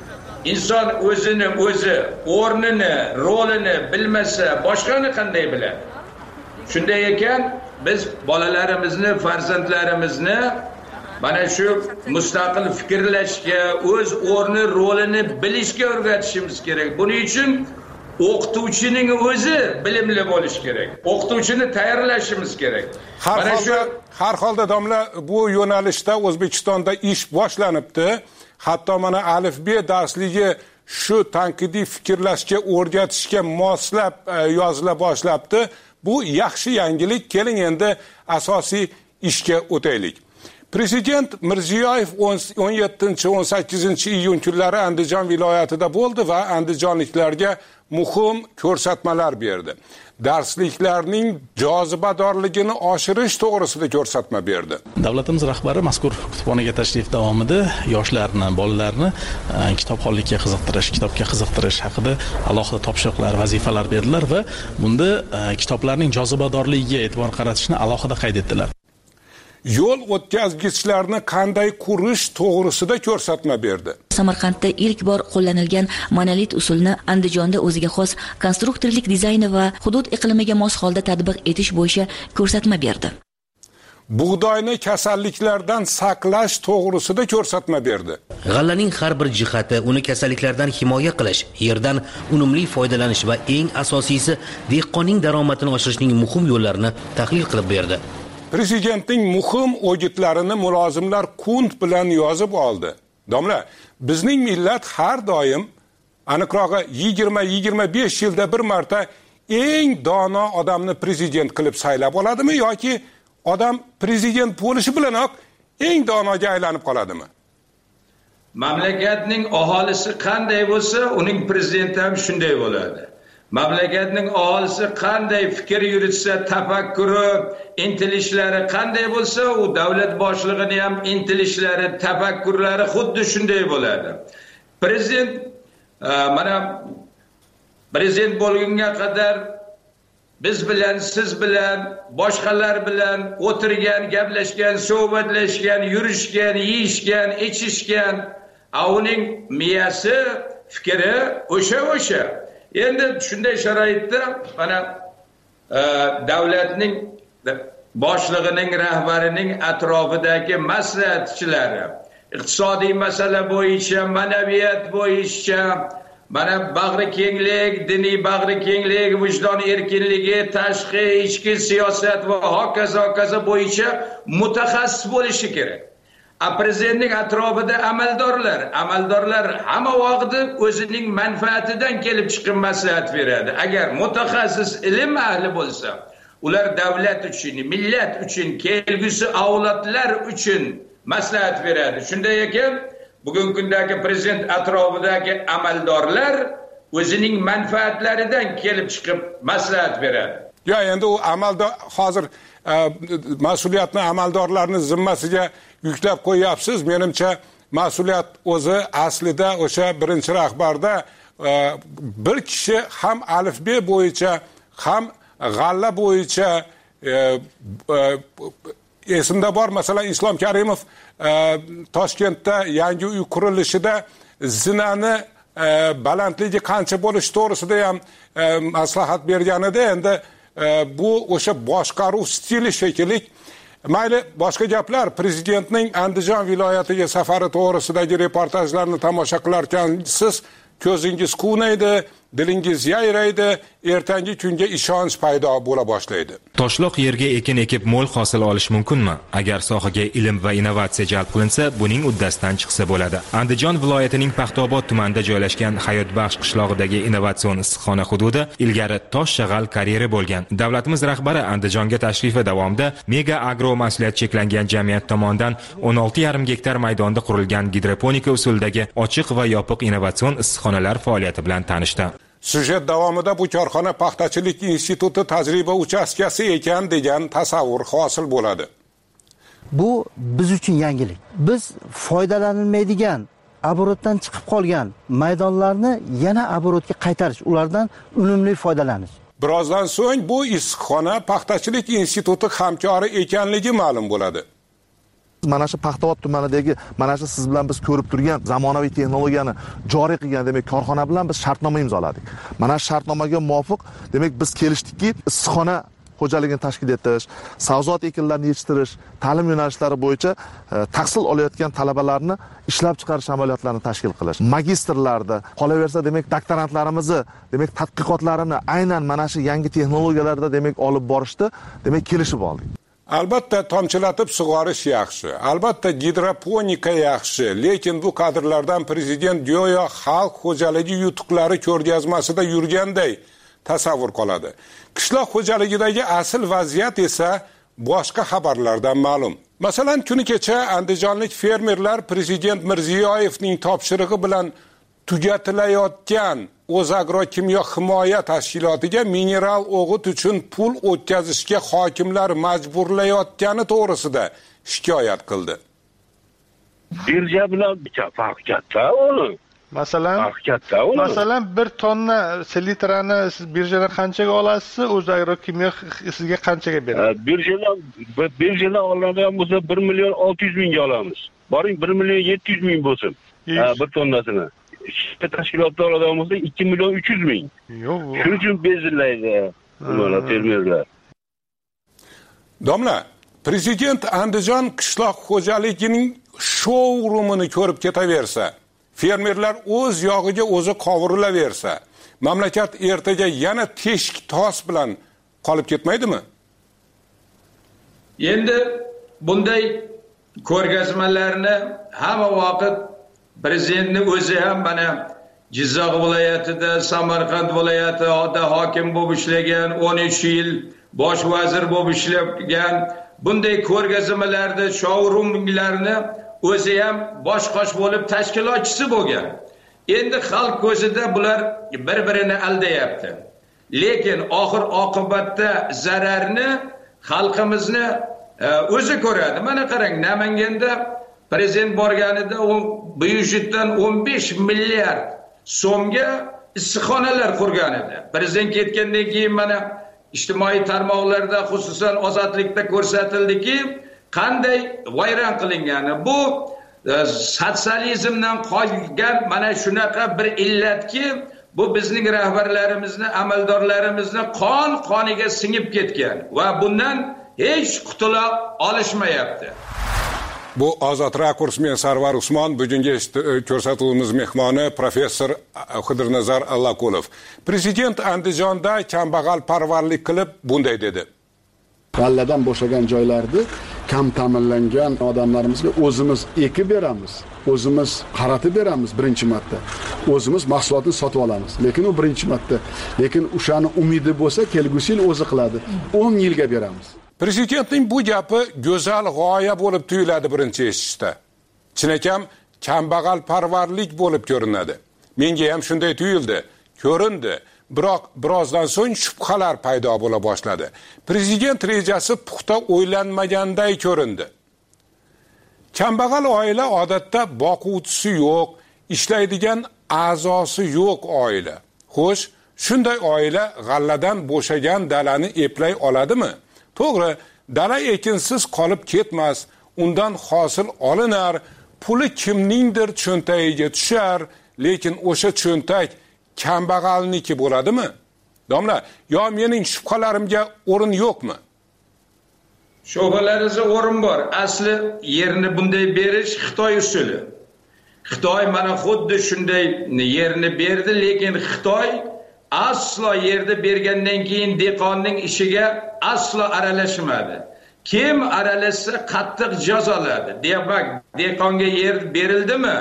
inson o'zini o'zi, o'rnini, rolini bilmasa, boshqani qanday biladi? Shunday ekan, biz bolalarimizni, farzandlarimizni mana shu mustaqil fikrlashga, o'z o'rni, rolini bilishga o'rgatishimiz kerak. Buning uchun o'qituvchining o'zi bilimli bo'lish kerak. O'qituvchini tayyorlashimiz kerak. Har holda, har holda domla, bu yo'nalishda O'zbekistonda ish boshlanibdi. Hatto mana alif be darsligi shu tanqidiy fikrlashga o'rgatishga moslab yozila boshlabdi. Bu yaxshi yangilik. Keling endi asosiy ishga o'taylik. Prezident Mirziyoyev o'n yettinchi o'n sakkizinchi iyun kunlari Andijon viloyatida bo'ldi va andijonliklarga muhim ko'rsatmalar berdi. Darsliklarning jozibadorligini oshirish to'g'risida ko'rsatma berdi. Davlatimiz rahbari mazkur kutubxonaga tashrif davomida yoshlarni, bolalarni kitobxonlikka qiziqtirish, kitobga qiziqtirish haqida alohida topshiriqlar, vazifalar berdilar va bunda kitoblarning jozibadorligiga e'tibor qaratishni alohida qayd etdilar. Yo'l o'tkazgichlarni qanday qurish to'g'risida ko'rsatma berdi. Samarqandda ilk bor qo'llanilgan monolit usulni Andijonda o'ziga xos konstruktorlik dizayni va hudud iqlimiga mos holda tatbiq etish bo'yicha ko'rsatma berdi. Bug'doyni kasalliklardan saqlash to'g'risida ko'rsatma berdi. G'allaning har bir jihati uni kasalliklardan himoya qilish, yerdan unumli foydalanish va eng asosiysi dehqonning daromadini oshirishning muhim yo'llarini tahlil qilib berdi. Prezidentning muhim o'gitlarini mulozimlar qunt bilan yozib oldi. Domla, bizning millat har doim, aniqrog'i yigirma yigirma besh yilda bir marta eng dono odamni prezident qilib saylab oladimi yoki odam prezident bo'lishi bilanoq eng donoga aylanib qoladimi? Mamlakatning aholisi qanday bo'lsa, uning prezidenti ham shunday bo'ladi. Mamlakatning aholisi qanday fikr yuritsa, tafakkuri, intilishlari qanday bo'lsa, u davlat boshlig'ining ham intilishlari, tafakkurlari xuddi shunday bo'ladi. Prezident mana prezident bo'lgunga qadar biz bilan, siz bilan, boshqalar bilan o'tirgan, gaplashgan, suhbatlashgan, yurishgan, yeyishgan, ichishgan, uning miyasi, fikri o'sha-o'sha. Endi shunday sharoitda mana davlatning boshlig'ining, rahbarining atrofidagi maslahatchilari iqtisodiy masala bo'yicha, ma'naviyat bo'yicha, mana bag'ri kenglik, diniy bag'ri kenglik, vijdon erkinligi, tashqi, ichki siyosat va hokazo hokazo bo'yicha mutaxassis bo'lishi kerak. A prezidentning atrofida amaldorlar, amaldorlar hamma vaqtda o'zining manfaatidan kelib chiqqan maslahat beradi. Agar mutaxassis ilm ahli bo'lsa, ular davlat uchun, millat uchun, kelgusi avlodlar uchun maslahat beradi. Shunday ekan, bugungi kundagi prezident atrofidagi amaldorlar o'zining manfaatlaridan kelib chiqib maslahat beradi. Ya endi u amaldor hozir mas'uliyatni amaldorlarning zimmasiga yuklab qo'yapsiz. Menimcha mas'uliyat o'zi aslida o'sha birinchi rahbarda bir kishi ham alifbe bo'yicha ham g'alla bo'yicha esimda bor, masalan Islom Karimov Toshkentda yangi uy qurilishida zinani balandligi qancha bo'lishi to'g'risida ham maslahat bergan edi. Endi bu o'sha boshqaruv stili shekilli. Mayli, boshqa gaplar. Prezidentning Andijon viloyatiga safari to'g'risidagi reportajlarni tomosha qilarkansiz, ko'zingiz quvnaydi, dilingiz yayraydi, ertangi kunga ishonch paydo bo'la boshlaydi. Toshloq yerga ekin ekib mo'l hosil olish mumkinmi? Agar sohaga ilm va innovatsiya jalb qilinsa, buning uddasidan chiqsa bo'ladi. Andijon viloyatining Paxtaobod tumanida joylashgan Hayotbaxsh qishlog'idagi innovatsion issiqxona hududi ilgari tosh shag'al karyeri bo'lgan. Davlatimiz rahbari Andijonga tashrifi davomida Mega Agro mas'uliyat cheklangan jamiyat tomonidan o'n olti yarim gektar maydonda qurilgan gidroponika usulidagi ochiq va yopiq innovatsion issiqxonalar faoliyati bilan tanishdi. Sujet davomida bu korxona paxtachilik instituti tajriba uchastkasi ekan degan tasavvur hosil bo'ladi. Bu biz uchun yangilik. Biz foydalanilmaydigan, aborotdan chiqib qolgan maydonlarni yana aborotga qaytarish, ulardan unumli foydalanish. Birozdan so'ng bu issiqxona paxtachilik instituti hamkori ekanligi ma'lum bo'ladi. Mana shu Paxtaobod tumanidagi, mana shu siz bilan biz ko'rib turgan zamonaviy texnologiyani joriy qilgan demak korxona bilan biz shartnoma imzoladik. Mana shu shartnomaga muvofiq demak biz kelishdikki, issiqxona xo'jaligini tashkil etish, sabzavot ekinlarini yetishtirish, ta'lim yo'nalishlari bo'yicha tahsil olayotgan talabalarni ishlab chiqarish amaliyotlarini tashkil qilish. Magistrlarda qolaversa demak doktorantlarimizni demak tadqiqotlarini aynan mana shu yangi texnologiyalarda demak olib borishda demak kelishib oldik. Albatta tomchilatib sug'orish yaxshi, albatta gidroponika yaxshi, lekin bu kadrlardan prezident go'yo xalq xo'jaligi yutuqlari ko'rgazmasida yurganday tasavvur qoladi. Qishloq xo'jaligidagi asl vaziyat esa boshqa xabarlardan ma'lum. Masalan, kuni kecha andijonlik fermerlar prezident Mirziyoyevning topshirig'i bilan tugatilayotgan O'zagro kimyo himoya tashkilotiga mineral o'g'it uchun pul o'tkazishga hokimlar majburlayotgani to'g'risida shikoyat qildi. Birja bilan farq katta uni. Masalan, farq katta uni. Masalan, bir tonna selitrani siz birjadan qanchaga olasiz, O'zagro kimyo sizga qanchaga beradi? Birjadan birjadan oladigan bo'lsa bir million olti yuz mingga olamiz. Boring bir million yetti yuz ming bo'lsin. Bir tonnasini. Tashkilotda oladigan bo'lsa ikki million uch yuz ming. Yo'q. Shuning uchun bezillaydi ular fermerlar. Domla, prezident Andijon qishloq xo'jaligining shou-rumini ko'rib ketaversa, fermerlar o'z yog'iga o'zi qovurilaversa, mamlakat ertaga yana teshik tos bilan qolib ketmaydimi? Endi bunday ko'rgazmalarni hamma vaqt prezidentni o'zi ham mana Jizzax viloyatida, Samarqand viloyatida hokim bo'lib ishlagan, o'n uch yil bosh vazir bo'lib ishlagan, bunday ko'rgazmalarda shou-rumlarni o'zi ham bosh-qosh bo'lib tashkilotchisi bo'lgan. Endi xalq ko'zida bular bir-birini aldayapti. Lekin oxir oqibatda zararni xalqimizni o'zi ko'radi. Mana qarang, Namanganda prezident borganida u byudjetdan o'n besh milliard so'mga issiqxonalar qurgan edi. Prezident ketgandan keyin mana ijtimoiy tarmoqlarda, xususan Ozodlikda ko'rsatildiki, qanday vayron qilingani. Bu sotsializmdan qolgan mana shunaqa bir illatki, bu bizning rahbarlarimizni, amaldorlarimizni qon qoniga singib ketgan va bundan hech qutula olishmayapti. Bu Ozod Rakurs, men Sarvar Usmon, bugungi ko'rsatuvimiz mehmoni professor Xidirnazar Allaqulov. Prezident Andijonda kambag'al parvarlik qilib bunday dedi. G'alladan bo'shagan joylarni kam ta'minlangan odamlarimizga o'zimiz ekib beramiz, o'zimiz qaratib beramiz birinchi marta. O'zimiz mahsulotni sotib olamiz. Lekin u birinchi marta. Lekin o'shani umidi bo'lsa, kelgusi yil o'zi qiladi. o'n yilga beramiz. Prezidentning bu gapi go'zal g'oya bo'lib tuyuladi birinchi eshitishda. Chinakam kambag'al parvarlik bo'lib ko'rinadi. Menga ham shunday tuyuldi, ko'rindi. Biroq birozdan so'ng shubhalar paydo bo'la boshladi. Prezident rejasi puxta o'ylanmaganday ko'rindi. Kambag'al oila odatda boquvchisi yo'q, ishlaydigan a'zosi yo'q oila. Xo'sh, shunday oila g'alladan bo'shagan dalani eplay oladimi? To'g'ri, dala ekinsiz qolib ketmas, undan hosil olinar, puli kimningdir cho'ntagiga tushar, lekin o'sha cho'ntak kambag'alniki bo'ladimi? Domla, yo mening shubhalarimga o'rin yo'qmi? Shubhalaringizga o'rin bor. Asli yerni bunday berish Xitoy usuli. Xitoy mana xuddi shunday yerni berdi, lekin Xitoy aslo yerni bergandan keyin dehqonning ishiga aslo aralashmadi. Kim aralashsa qattiq jazoladi. Demak, dehqonga yer berildimi?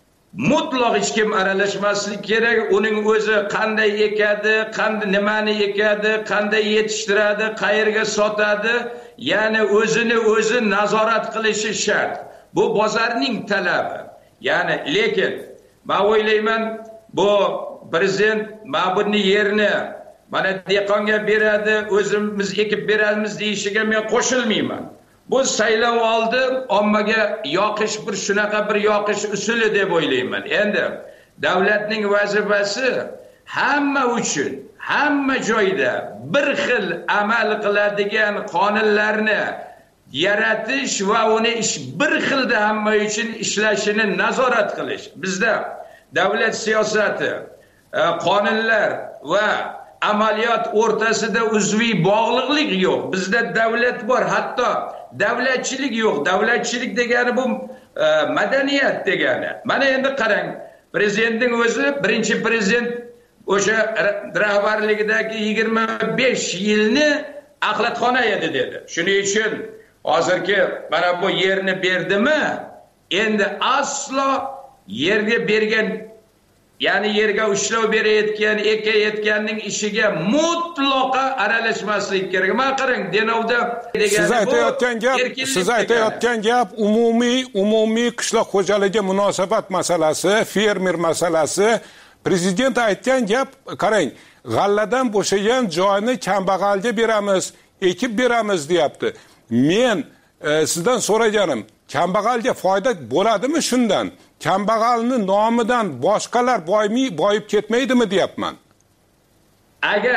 Mutlaq hech kim aralashmaslik kerak. Uning o'zi qanday ekadi, qanday nimani ekadi, qanday yetishtiradi, qayerga sotadi, ya'ni o'zini o'zi nazorat qilishi shart. Bu bozorning talabi. Ya'ni lekin men o'ylayman, bu prezident ma'budni yerni mana dehqonga beradi, o'zimiz ekib beramiz deyishiga men qo'shilmayman. Bu saylov oldi ommaga yoqish bir shunaqa bir yoqish usuli deb o'ylayman. Endi davlatning vazifasi hamma uchun, hamma joyda bir xil amal qiladigan qonunlarni yaratish va uni ish bir xilda hamma uchun ishlashini nazorat qilish. Bizda davlat siyosati, qonunlar va amaliyot o'rtasida uzviy bog'liqlik yo'q. Bizda davlat bor, hatto davlatchilik yo'q. Davlatchilik degani bu e, madaniyat degani. Mana endi qarang, prezidentning o'zi, birinchi prezident o'sha rahbarligidagi yigirma besh yilni axlatxona edi dedi. Shuning uchun hozirgi mana bu yerni berdimi? Endi aslo yerga bergan, ya'ni yerga ushlov berayotgan, ekayotganning ishiga mutlaqo aralashmaslik kerak. Mana qarang, Denovda degan siz aytayotgan gap, siz aytayotgan gap umumiy umumiy qishloq xo'jaligi munosabat masalasi, fermer masalasi. Prezident aytgan gap, qarang, g'alladan bo'shagan joyni kambag'alga beramiz, ekib beramiz deyapti. Men e, sizdan so'raganim, kambag'alga foyda bo'ladimi shundan? Kambag'alni nomidan boshqalar boymi, boyib ketmaydimi deyapman. Agar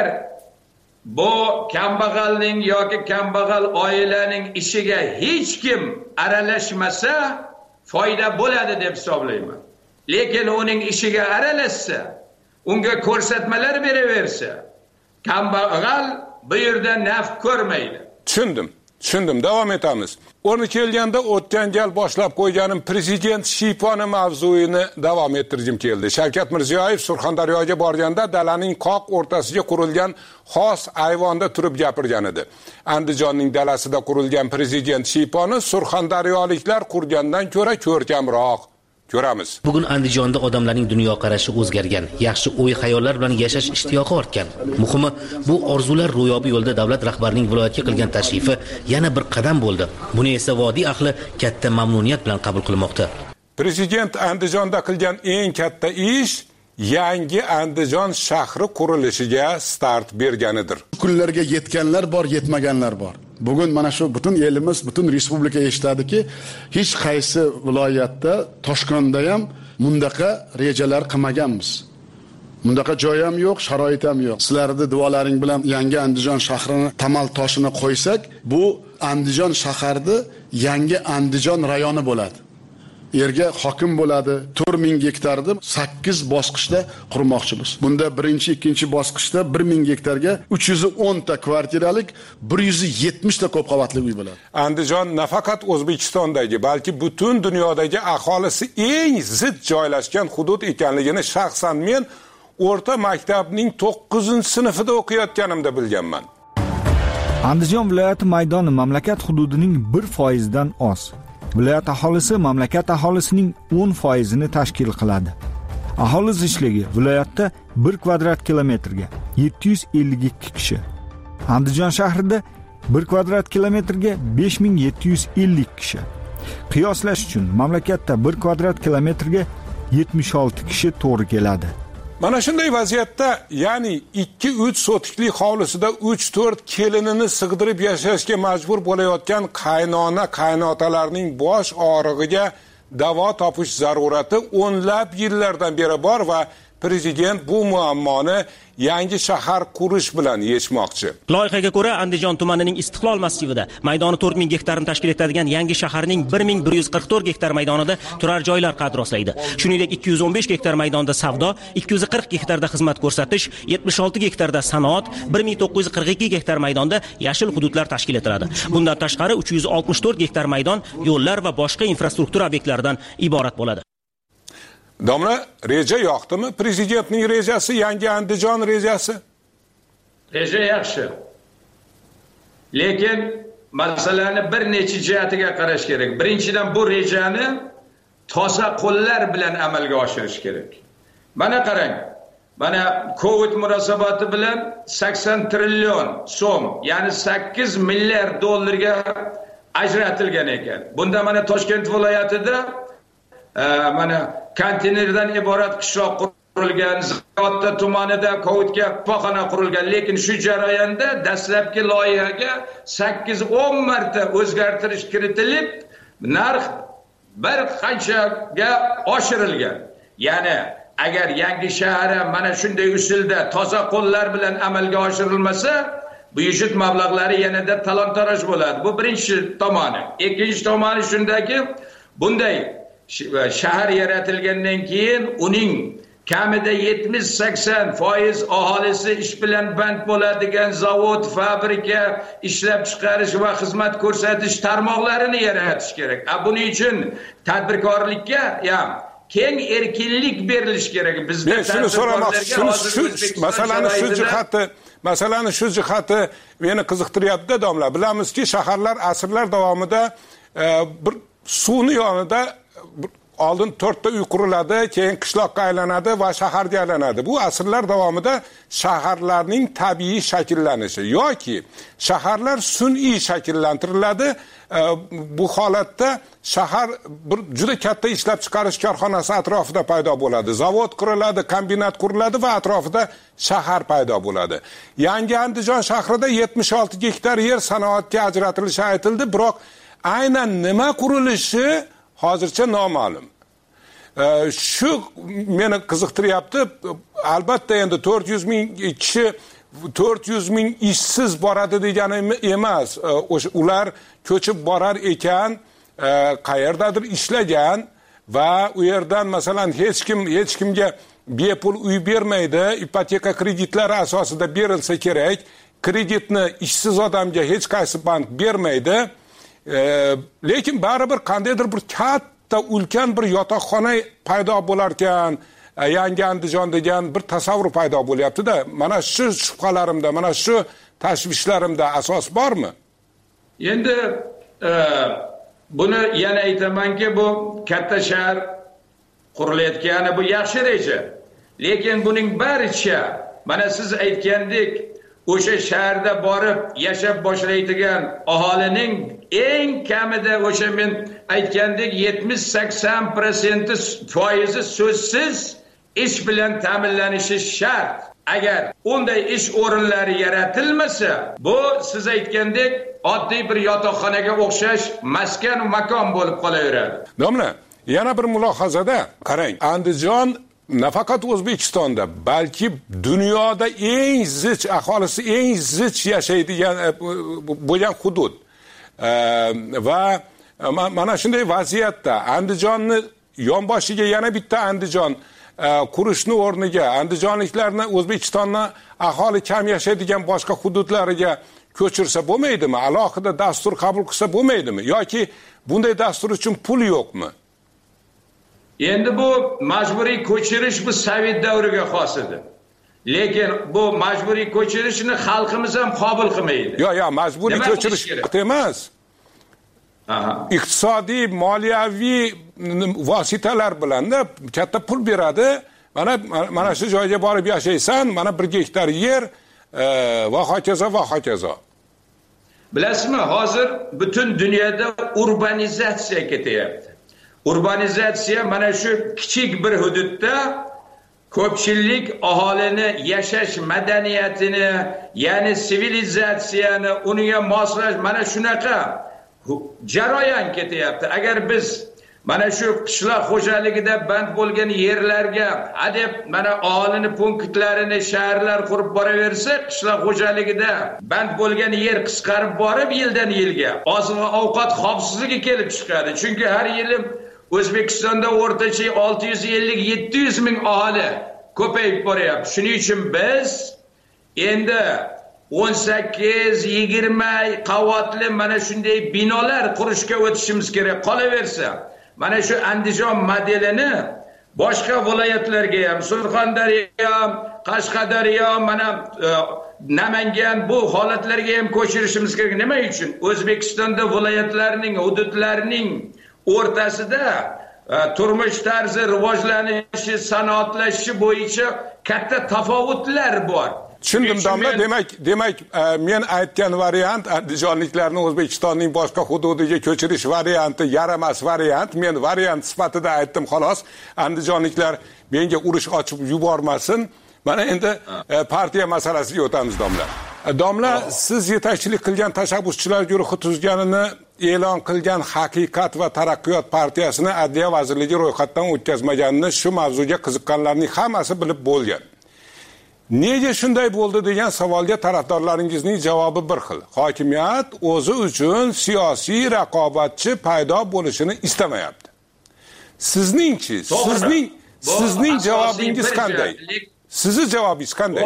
bu kambag'alning yoki kambag'al oilaning ishiga hech kim aralashmasa, foyda bo'ladi deb hisoblayman. Lekin uning ishiga aralashsa, unga ko'rsatmalar beraversa, kambag'al bu yerda naf ko'rmaydi. Tushundim. Tushundim, davom etamiz. O'rni kelganda o'tgan gal boshlab qo'yganim prezident shiyponi mavzuyini davom ettirishim keldi. Shavkat Mirziyoyev Surxondaryoga borganda dalaning qoq o'rtasiga qurilgan xos ayvonda turib gapirgan edi. Andijonning dalasida qurilgan prezident shiyponi surxondaryoliklar qurgandan ko'ra ko'rkamroq. Ko'ramiz. Bugun Andijonda odamlarning dunyoqarashi o'zgargan, yaxshi o'y-xayollar bilan yashash ishtiyoqi ortgan. Muhimi, bu orzular ro'yobi yo'lda davlat rahbarining viloyatga qilgan tashrifi yana bir qadam bo'ldi. Buni esa vodiy ahli katta mamnuniyat bilan qabul qilmoqda. Prezident Andijonda qilgan eng katta ish yangi Andijon shahri qurilishiga start berganidir. Kunlarga yetganlar bor, yetmaganlar bor. Bugun mana shu butun elimiz, butun respublika eshitadiki, hech qaysi viloyatda, Toshkentda ham bundaqa rejalar qilmaganmiz. Bundaqa joy ham yo'q, sharoit ham yo'q. Sizlarning duolaring bilan yangi Andijon shahrini tamal toshini qo'ysak, bu Andijon shaharida yangi Andijon rayoni bo'ladi. Yerga hokim bo'ladi. to'rt ming gektarda sakkiz bosqichda qurmoqchimiz. Bunda birinchi, ikkinchi bosqichda bir ming gektarga uch yuz o'n ta kvartiralik, bir yuz yetmish ta ko'p qavatli uy bo'ladi. Andijon nafaqat O'zbekistondagi, balki butun dunyodagi aholisi eng zid joylashgan hudud ekanligini shaxsan men o'rta maktabning to'qqizinchi sinfida o'qiyotganimda bilganman. Andijon viloyati maydoni mamlakat hududining bir foiz dan oz. Viloyat aholisi mamlakat aholisining o'n foiz ni tashkil qiladi. Aholi zichligi viloyatda bir kvadrat kilometrga yetti yuz ellik ikki kishi. Andijon shahrida bir kvadrat kilometrga besh ming yetti yuz ellik kishi. Qiyoslash uchun mamlakatda bir kvadrat kilometrga yetmish olti kishi to'g'ri keladi. Mana shunday vaziyatda, ya'ni ikki uch sotikli hovlisida uch to'rt kelinini sig'dirib yashashga majbur bo'layotgan qaynona qaynotalarning bosh og'rig'iga davo topish zarurati o'nlab yillardan beri bor va prezident bu muammoni yangi shahar qurish bilan yechmoqchi. Loyihaga ko'ra Andijon tumanining Istiqlol masjidida maydoni to'rt ming gektarni tashkil etadigan yangi shaharning bir ming bir yuz qirq to'rt gektar maydonida turar joylar qad rostlaydi. Shuningdek ikki yuz o'n besh gektar maydonda savdo, ikki yuz qirq gektarda xizmat ko'rsatish, yetmish olti gektarda sanoat, bir ming to'qqiz yuz qirq ikki gektar maydonda yashil hududlar tashkil etiladi. Bundan tashqari uch yuz oltmish to'rt gektar maydon yo'llar va boshqa infrastruktura obyektlaridan iborat bo'ladi. Domla, reja yoqdimi? Prezidentning rejasi, yangi Andijon rejasi? Reja yaxshi. Lekin masalani bir necha jihatiga qarash kerak. Birinchidan bu rejani toza qo'llar bilan amalga oshirish kerak. Mana qarang. Mana Covid munosabati bilan sakson trillion so'm, ya'ni sakkiz milliard dollarga ajratilgan ekan. Bunda mana Toshkent viloyatida mana konteynerdan iborat qishloq qurilgan, Ziyodda tumanida Covidga shifoxona qurilgan, lekin shu jarayonda dastlabki loyihaga sakkiz o'n marta o'zgartirish kiritilib, narx bir qanchaga oshirilgan. Ya'ni agar yangi shahar mana shunday usulda toza qo'llar bilan amalga oshirilmasa, bu yigit mablag'lari yanada talon-taroj bo'ladi. Bu birinchi tomoni. Ikkinchi tomoni shundaki, bunday shahar yaratilgandan keyin uning kamida yetmish sakson foiz aholisi ish bilan band bo'ladigan zavod, fabrika, ishlab chiqarish va xizmat ko'rsatish tarmoqlarini yaratish kerak. A buning uchun tadbirkorlikka ham keng erkinlik berilishi kerak. Bizda shuni so'ramoqchi, shu masalani shu jihati, masalani shu jihati meni qiziqtiryapti, domla. Bilamizki, shaharlar asrlar davomida bir suvni yonida oldin to'rtta uy quriladi, keyin qishloqqa aylanadi va shaharga aylanadi. Bu asrlar davomida shaharlarning tabiiy shakllanishi yoki shaharlar sun'iy shakllantiriladi. Bu holatda shahar bir juda katta ishlab chiqarish korxonasi atrofida paydo bo'ladi. Zavod quriladi, kombinat quriladi va atrofida shahar paydo bo'ladi. Yangi Andijon shahrida yetmish olti gektar yer sanoatga ajratilishi aytildi, biroq aynan nima qurilishi hozircha noma'lum. Shu meni qiziqtiryapti. Albatta endi to'rt yuz ming kishi, to'rt yuz ming ishsiz boradi degani emas. O'sha ular ko'chib borar ekan, qayerdadir ishlagan va u yerdan masalan hech kim hech kimga bepul uy bermaydi, ipoteka kreditlari asosida berilsa kerak. Kreditni ishsiz odamga hech qaysi bank bermaydi. Lekin baribir qandaydir bir katta ulkan bir yotoqxona paydo bo'lar ekan, yangi Andijon degan bir tasavvur paydo bo'lyapti-da. Mana shu shubhalarimda, mana shu tashvishlarimda asos bormi? Endi buni yana aytamanki, bu katta shahar qurilayotgani bu yaxshi reja. Lekin buning baricha mana siz aytgandek o'sha shaharda borib yashab boshlaydigan aholining eng kamida o'sha men aytgandek yetmish sakson foizi so'zsiz ish bilan ta'minlanishi shart. Agar unday ish o'rinlari yaratilmasa, bu siz aytgandek oddiy bir yotoqxonaga o'xshash maskan makon bo'lib qolaveradi. Domla, yana bir mulohazada qarang, Andijon nafaqat O'zbekistonda, balki dunyoda eng zich aholisi eng zich yashaydigan bo'lgan hudud. Va mana shunday vaziyatda Andijonni yonboshiga yana bitta Andijon qurishni o'rniga andijonliklarni O'zbekistonning aholi kam yashaydigan boshqa hududlariga ko'chirsa bo'lmaydimi? Alohida dastur qabul qilsa bo'lmaydimi? Yoki bunday dastur uchun pul yo'qmi? Endi bu majburiy ko'chirish bu Sovet davriga xos edi. Lekin bu majburiy ko'chirishni xalqimiz ham qabul qilmaydi. Yo'q, yo'q, majburiy ko'chirish emas. Iqtisodiy, moliyaviy vositalar bilan katta pul beradi. Mana mana shu joyga borib yashaysan, mana bir gektar yer va hokazo va hokazo. Bilasizmi, hozir butun dunyoda urbanizatsiya ketyapti. Urbanizatsiya mana shu kichik bir hududda ko'pchilik aholini yashash madaniyatini, ya'ni sivilizatsiyani unga moslash, mana shunaqa jarayon ketyapti. Agar biz mana shu qishloq xo'jaligida band bo'lgan yerlarga adib mana aholini punktlarini shaharlar qurib boraversa, qishloq xo'jaligida band bo'lgan yer qisqarib borib yildan yilga oziq ovqat xavfsizligi kelib chiqadi. Chunki har yili O'zbekistonda o'rtacha olti yuz ellik yetti yuz ming aholi ko'payib boryapti. Shuning uchun biz endi o'n sakkiz yigirma qavatli mana shunday binolar qurishga o'tishimiz kerak. Qolaversa, mana shu Andijon modelini boshqa viloyatlarga ham, Surxondaryo, Qashqadaryo, mana Namangan bu holatlarga ham ko'chirishimiz kerak. Nima uchun? O'zbekistonda viloyatlarning, hududlarning o'rtasida turmush tarzi rivojlanishi, sanoatlashishi bo'yicha katta tafovutlar bor. Tushundim domla, demak, demak men aytgan variant andijonliklarni O'zbekistonning boshqa hududiga ko'chirish varianti yaramas variant. Men variant sifatida aytdim xolos. Andijonliklar menga urush ochib yubormasin. Mana endi partiya masalasiga o'tamiz domla. Domla, siz yetakchilik qilgan tashabbuschilar guruhi tuzganini e'lon qilgan Haqiqat va Taraqqiyot partiyasini Adliya vazirligi ro'yxatdan o'tkazmaganini shu mavzuga qiziqqanlarning hammasi bilib bo'lgan. Nega shunday bo'ldi degan savolga tarafdorlaringizning javobi bir xil. Hokimiyat o'zi uchun siyosiy raqobatchi paydo bo'lishini istamayapti. Sizningchi, sizning sizning javobingiz qanday? Sizning javobingiz qanday?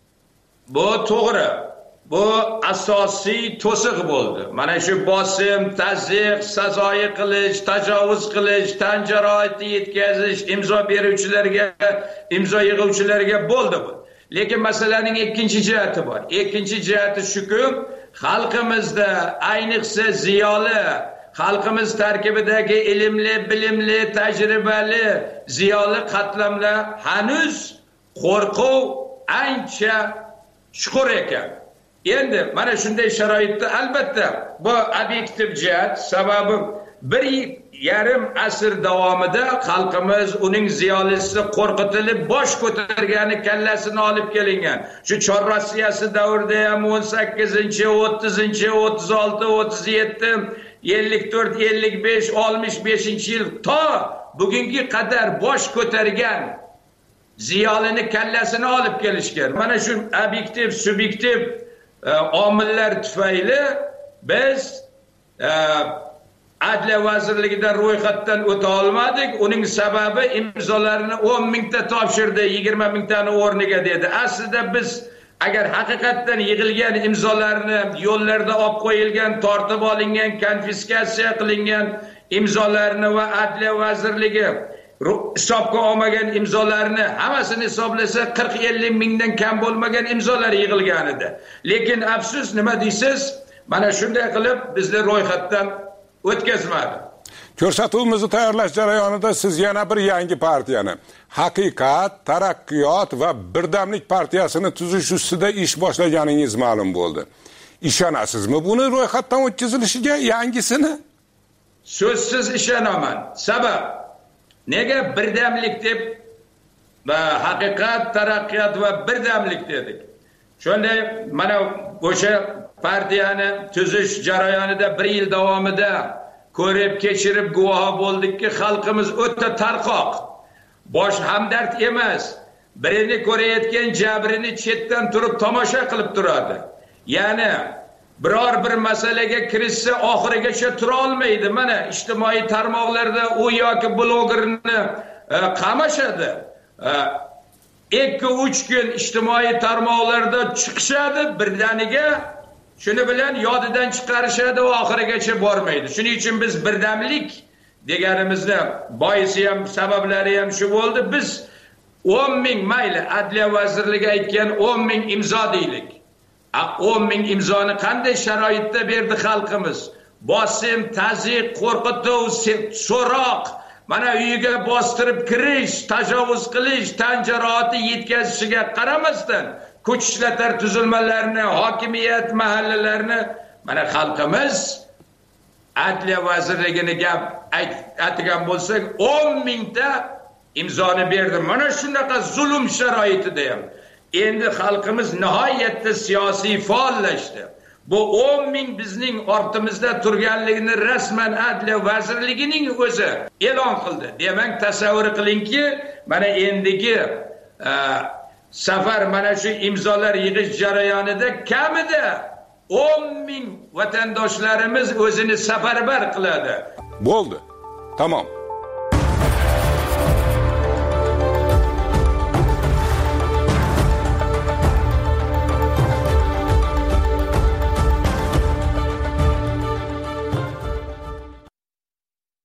Bu to'g'ri. Bu asosiy to'siq bo'ldi. Mana shu bosim, tazyiq, sazoyi qilish, tajovuz qilish, tan jarohati yetkazish, imzo beruvchilarga, imzo yig'uvchilarga bo'ldi bu. Lekin masalaning ikkinchi jihati bor. Ikkinchi jihati shuki, xalqimizda ayniqsa ziyoli, xalqimiz tarkibidagi ilmli, bilimli, tajribali ziyoli qatlamlar hanuz qo'rquv ancha chuqur ekan. Endi mana shunday sharoitda albatta bu obyektiv jihat, sababi bir yarim asr davomida xalqimiz uning ziyolisi qo'rqitilib bosh ko'targani, kallasini olib kelingan. Shu Chor Rossiyasi davrida ham o'n sakkizinchi, o'ttizinchi, o'ttiz olti, o'ttiz yetti, ellik to'rt, ellik besh, oltmish beshinchi yil to bugungi qadar bosh ko'targan ziyolini kallasini olib kelishgan. Mana shu obyektiv, subyektiv omillar tufayli biz Adliya vazirligidan ro'yxatdan o'ta olmadik. Uning sababi imzolarni o'n mingta topshirdi, yigirma mingtani o'rniga dedi. Aslida biz agar haqiqatdan yig'ilgan imzolarni yo'llarda olib qo'yilgan, tortib olingan, konfiskatsiya qilingan imzolarni va Adliya vazirligi hisobga olmagan imzolarni hammasini hisoblasa qirq ellik mingdan kam bo'lmagan imzolar yig'ilgan edi. Lekin afsus, nima deysiz? Mana shunday qilib bizni ro'yxatdan o'tkazmadi. Ko'rsatuvimizni tayyorlash jarayonida siz yana bir yangi partiyani, Haqiqat, Taraqqiyot va Birdamlik partiyasini tuzish ustida ish boshlaganingiz ma'lum bo'ldi. Ishonasizmi buni ro'yxatdan o'tkazilishiga, yangisini? So'zsiz ishonaman. Sabab nega Birdamlik deb va Haqiqat, Taraqqiyot va Birdamlik dedik? Shunday mana o'sha partiyani tuzish jarayonida bir yil davomida ko'rib, kechirib guvohi bo'ldikki, xalqimiz o'ta tarqoq. Bosh hamdard emas. Birini ko'rayotgan jabrini chetdan turib tomosha qilib turadi. Ya'ni biror bir masalaga kirishsa oxirigacha tura olmaydi. Mana ijtimoiy tarmoqlarda u yoki blogerni qamashadi. ikki uch kun ijtimoiy tarmoqlarda chiqishadi birdaniga, shuni bilan yodidan chiqarishadi va oxirigacha bormaydi. Shuning uchun biz Birdamlik deganimizni boisi ham, sabablari ham shu bo'ldi. Biz o'n ming mayli Adliya vazirligi aytgan o'n ming imzo deylik. o'n ming imzoni qanday sharoitda berdi xalqimiz? Bosim, tazyiq, qo'rqituv, so'roq, mana uyiga bostirib kirish, tajovuz qilish, tan jarohati yetkazishiga qaramasdan kuch ishlatar tuzilmalarini, hokimiyat mahallalarni mana xalqimiz Adliya vazirligini gap aytgan bo'lsak, o'n mingta imzoni berdi. Mana shunaqa zulm sharoitida ham endi xalqimiz nihoyatda siyosiy faollashdi. Bu o'n ming bizning ortimizda turganligini rasman Adliya vazirligining o'zi e'lon qildi. Demak, tasavvur qilingki, mana endigi safar mana shu imzolar yig'ish jarayonida kamida o'n ming vatandoshlarimiz o'zini safarbar qiladi. Bo'ldi. Tamom.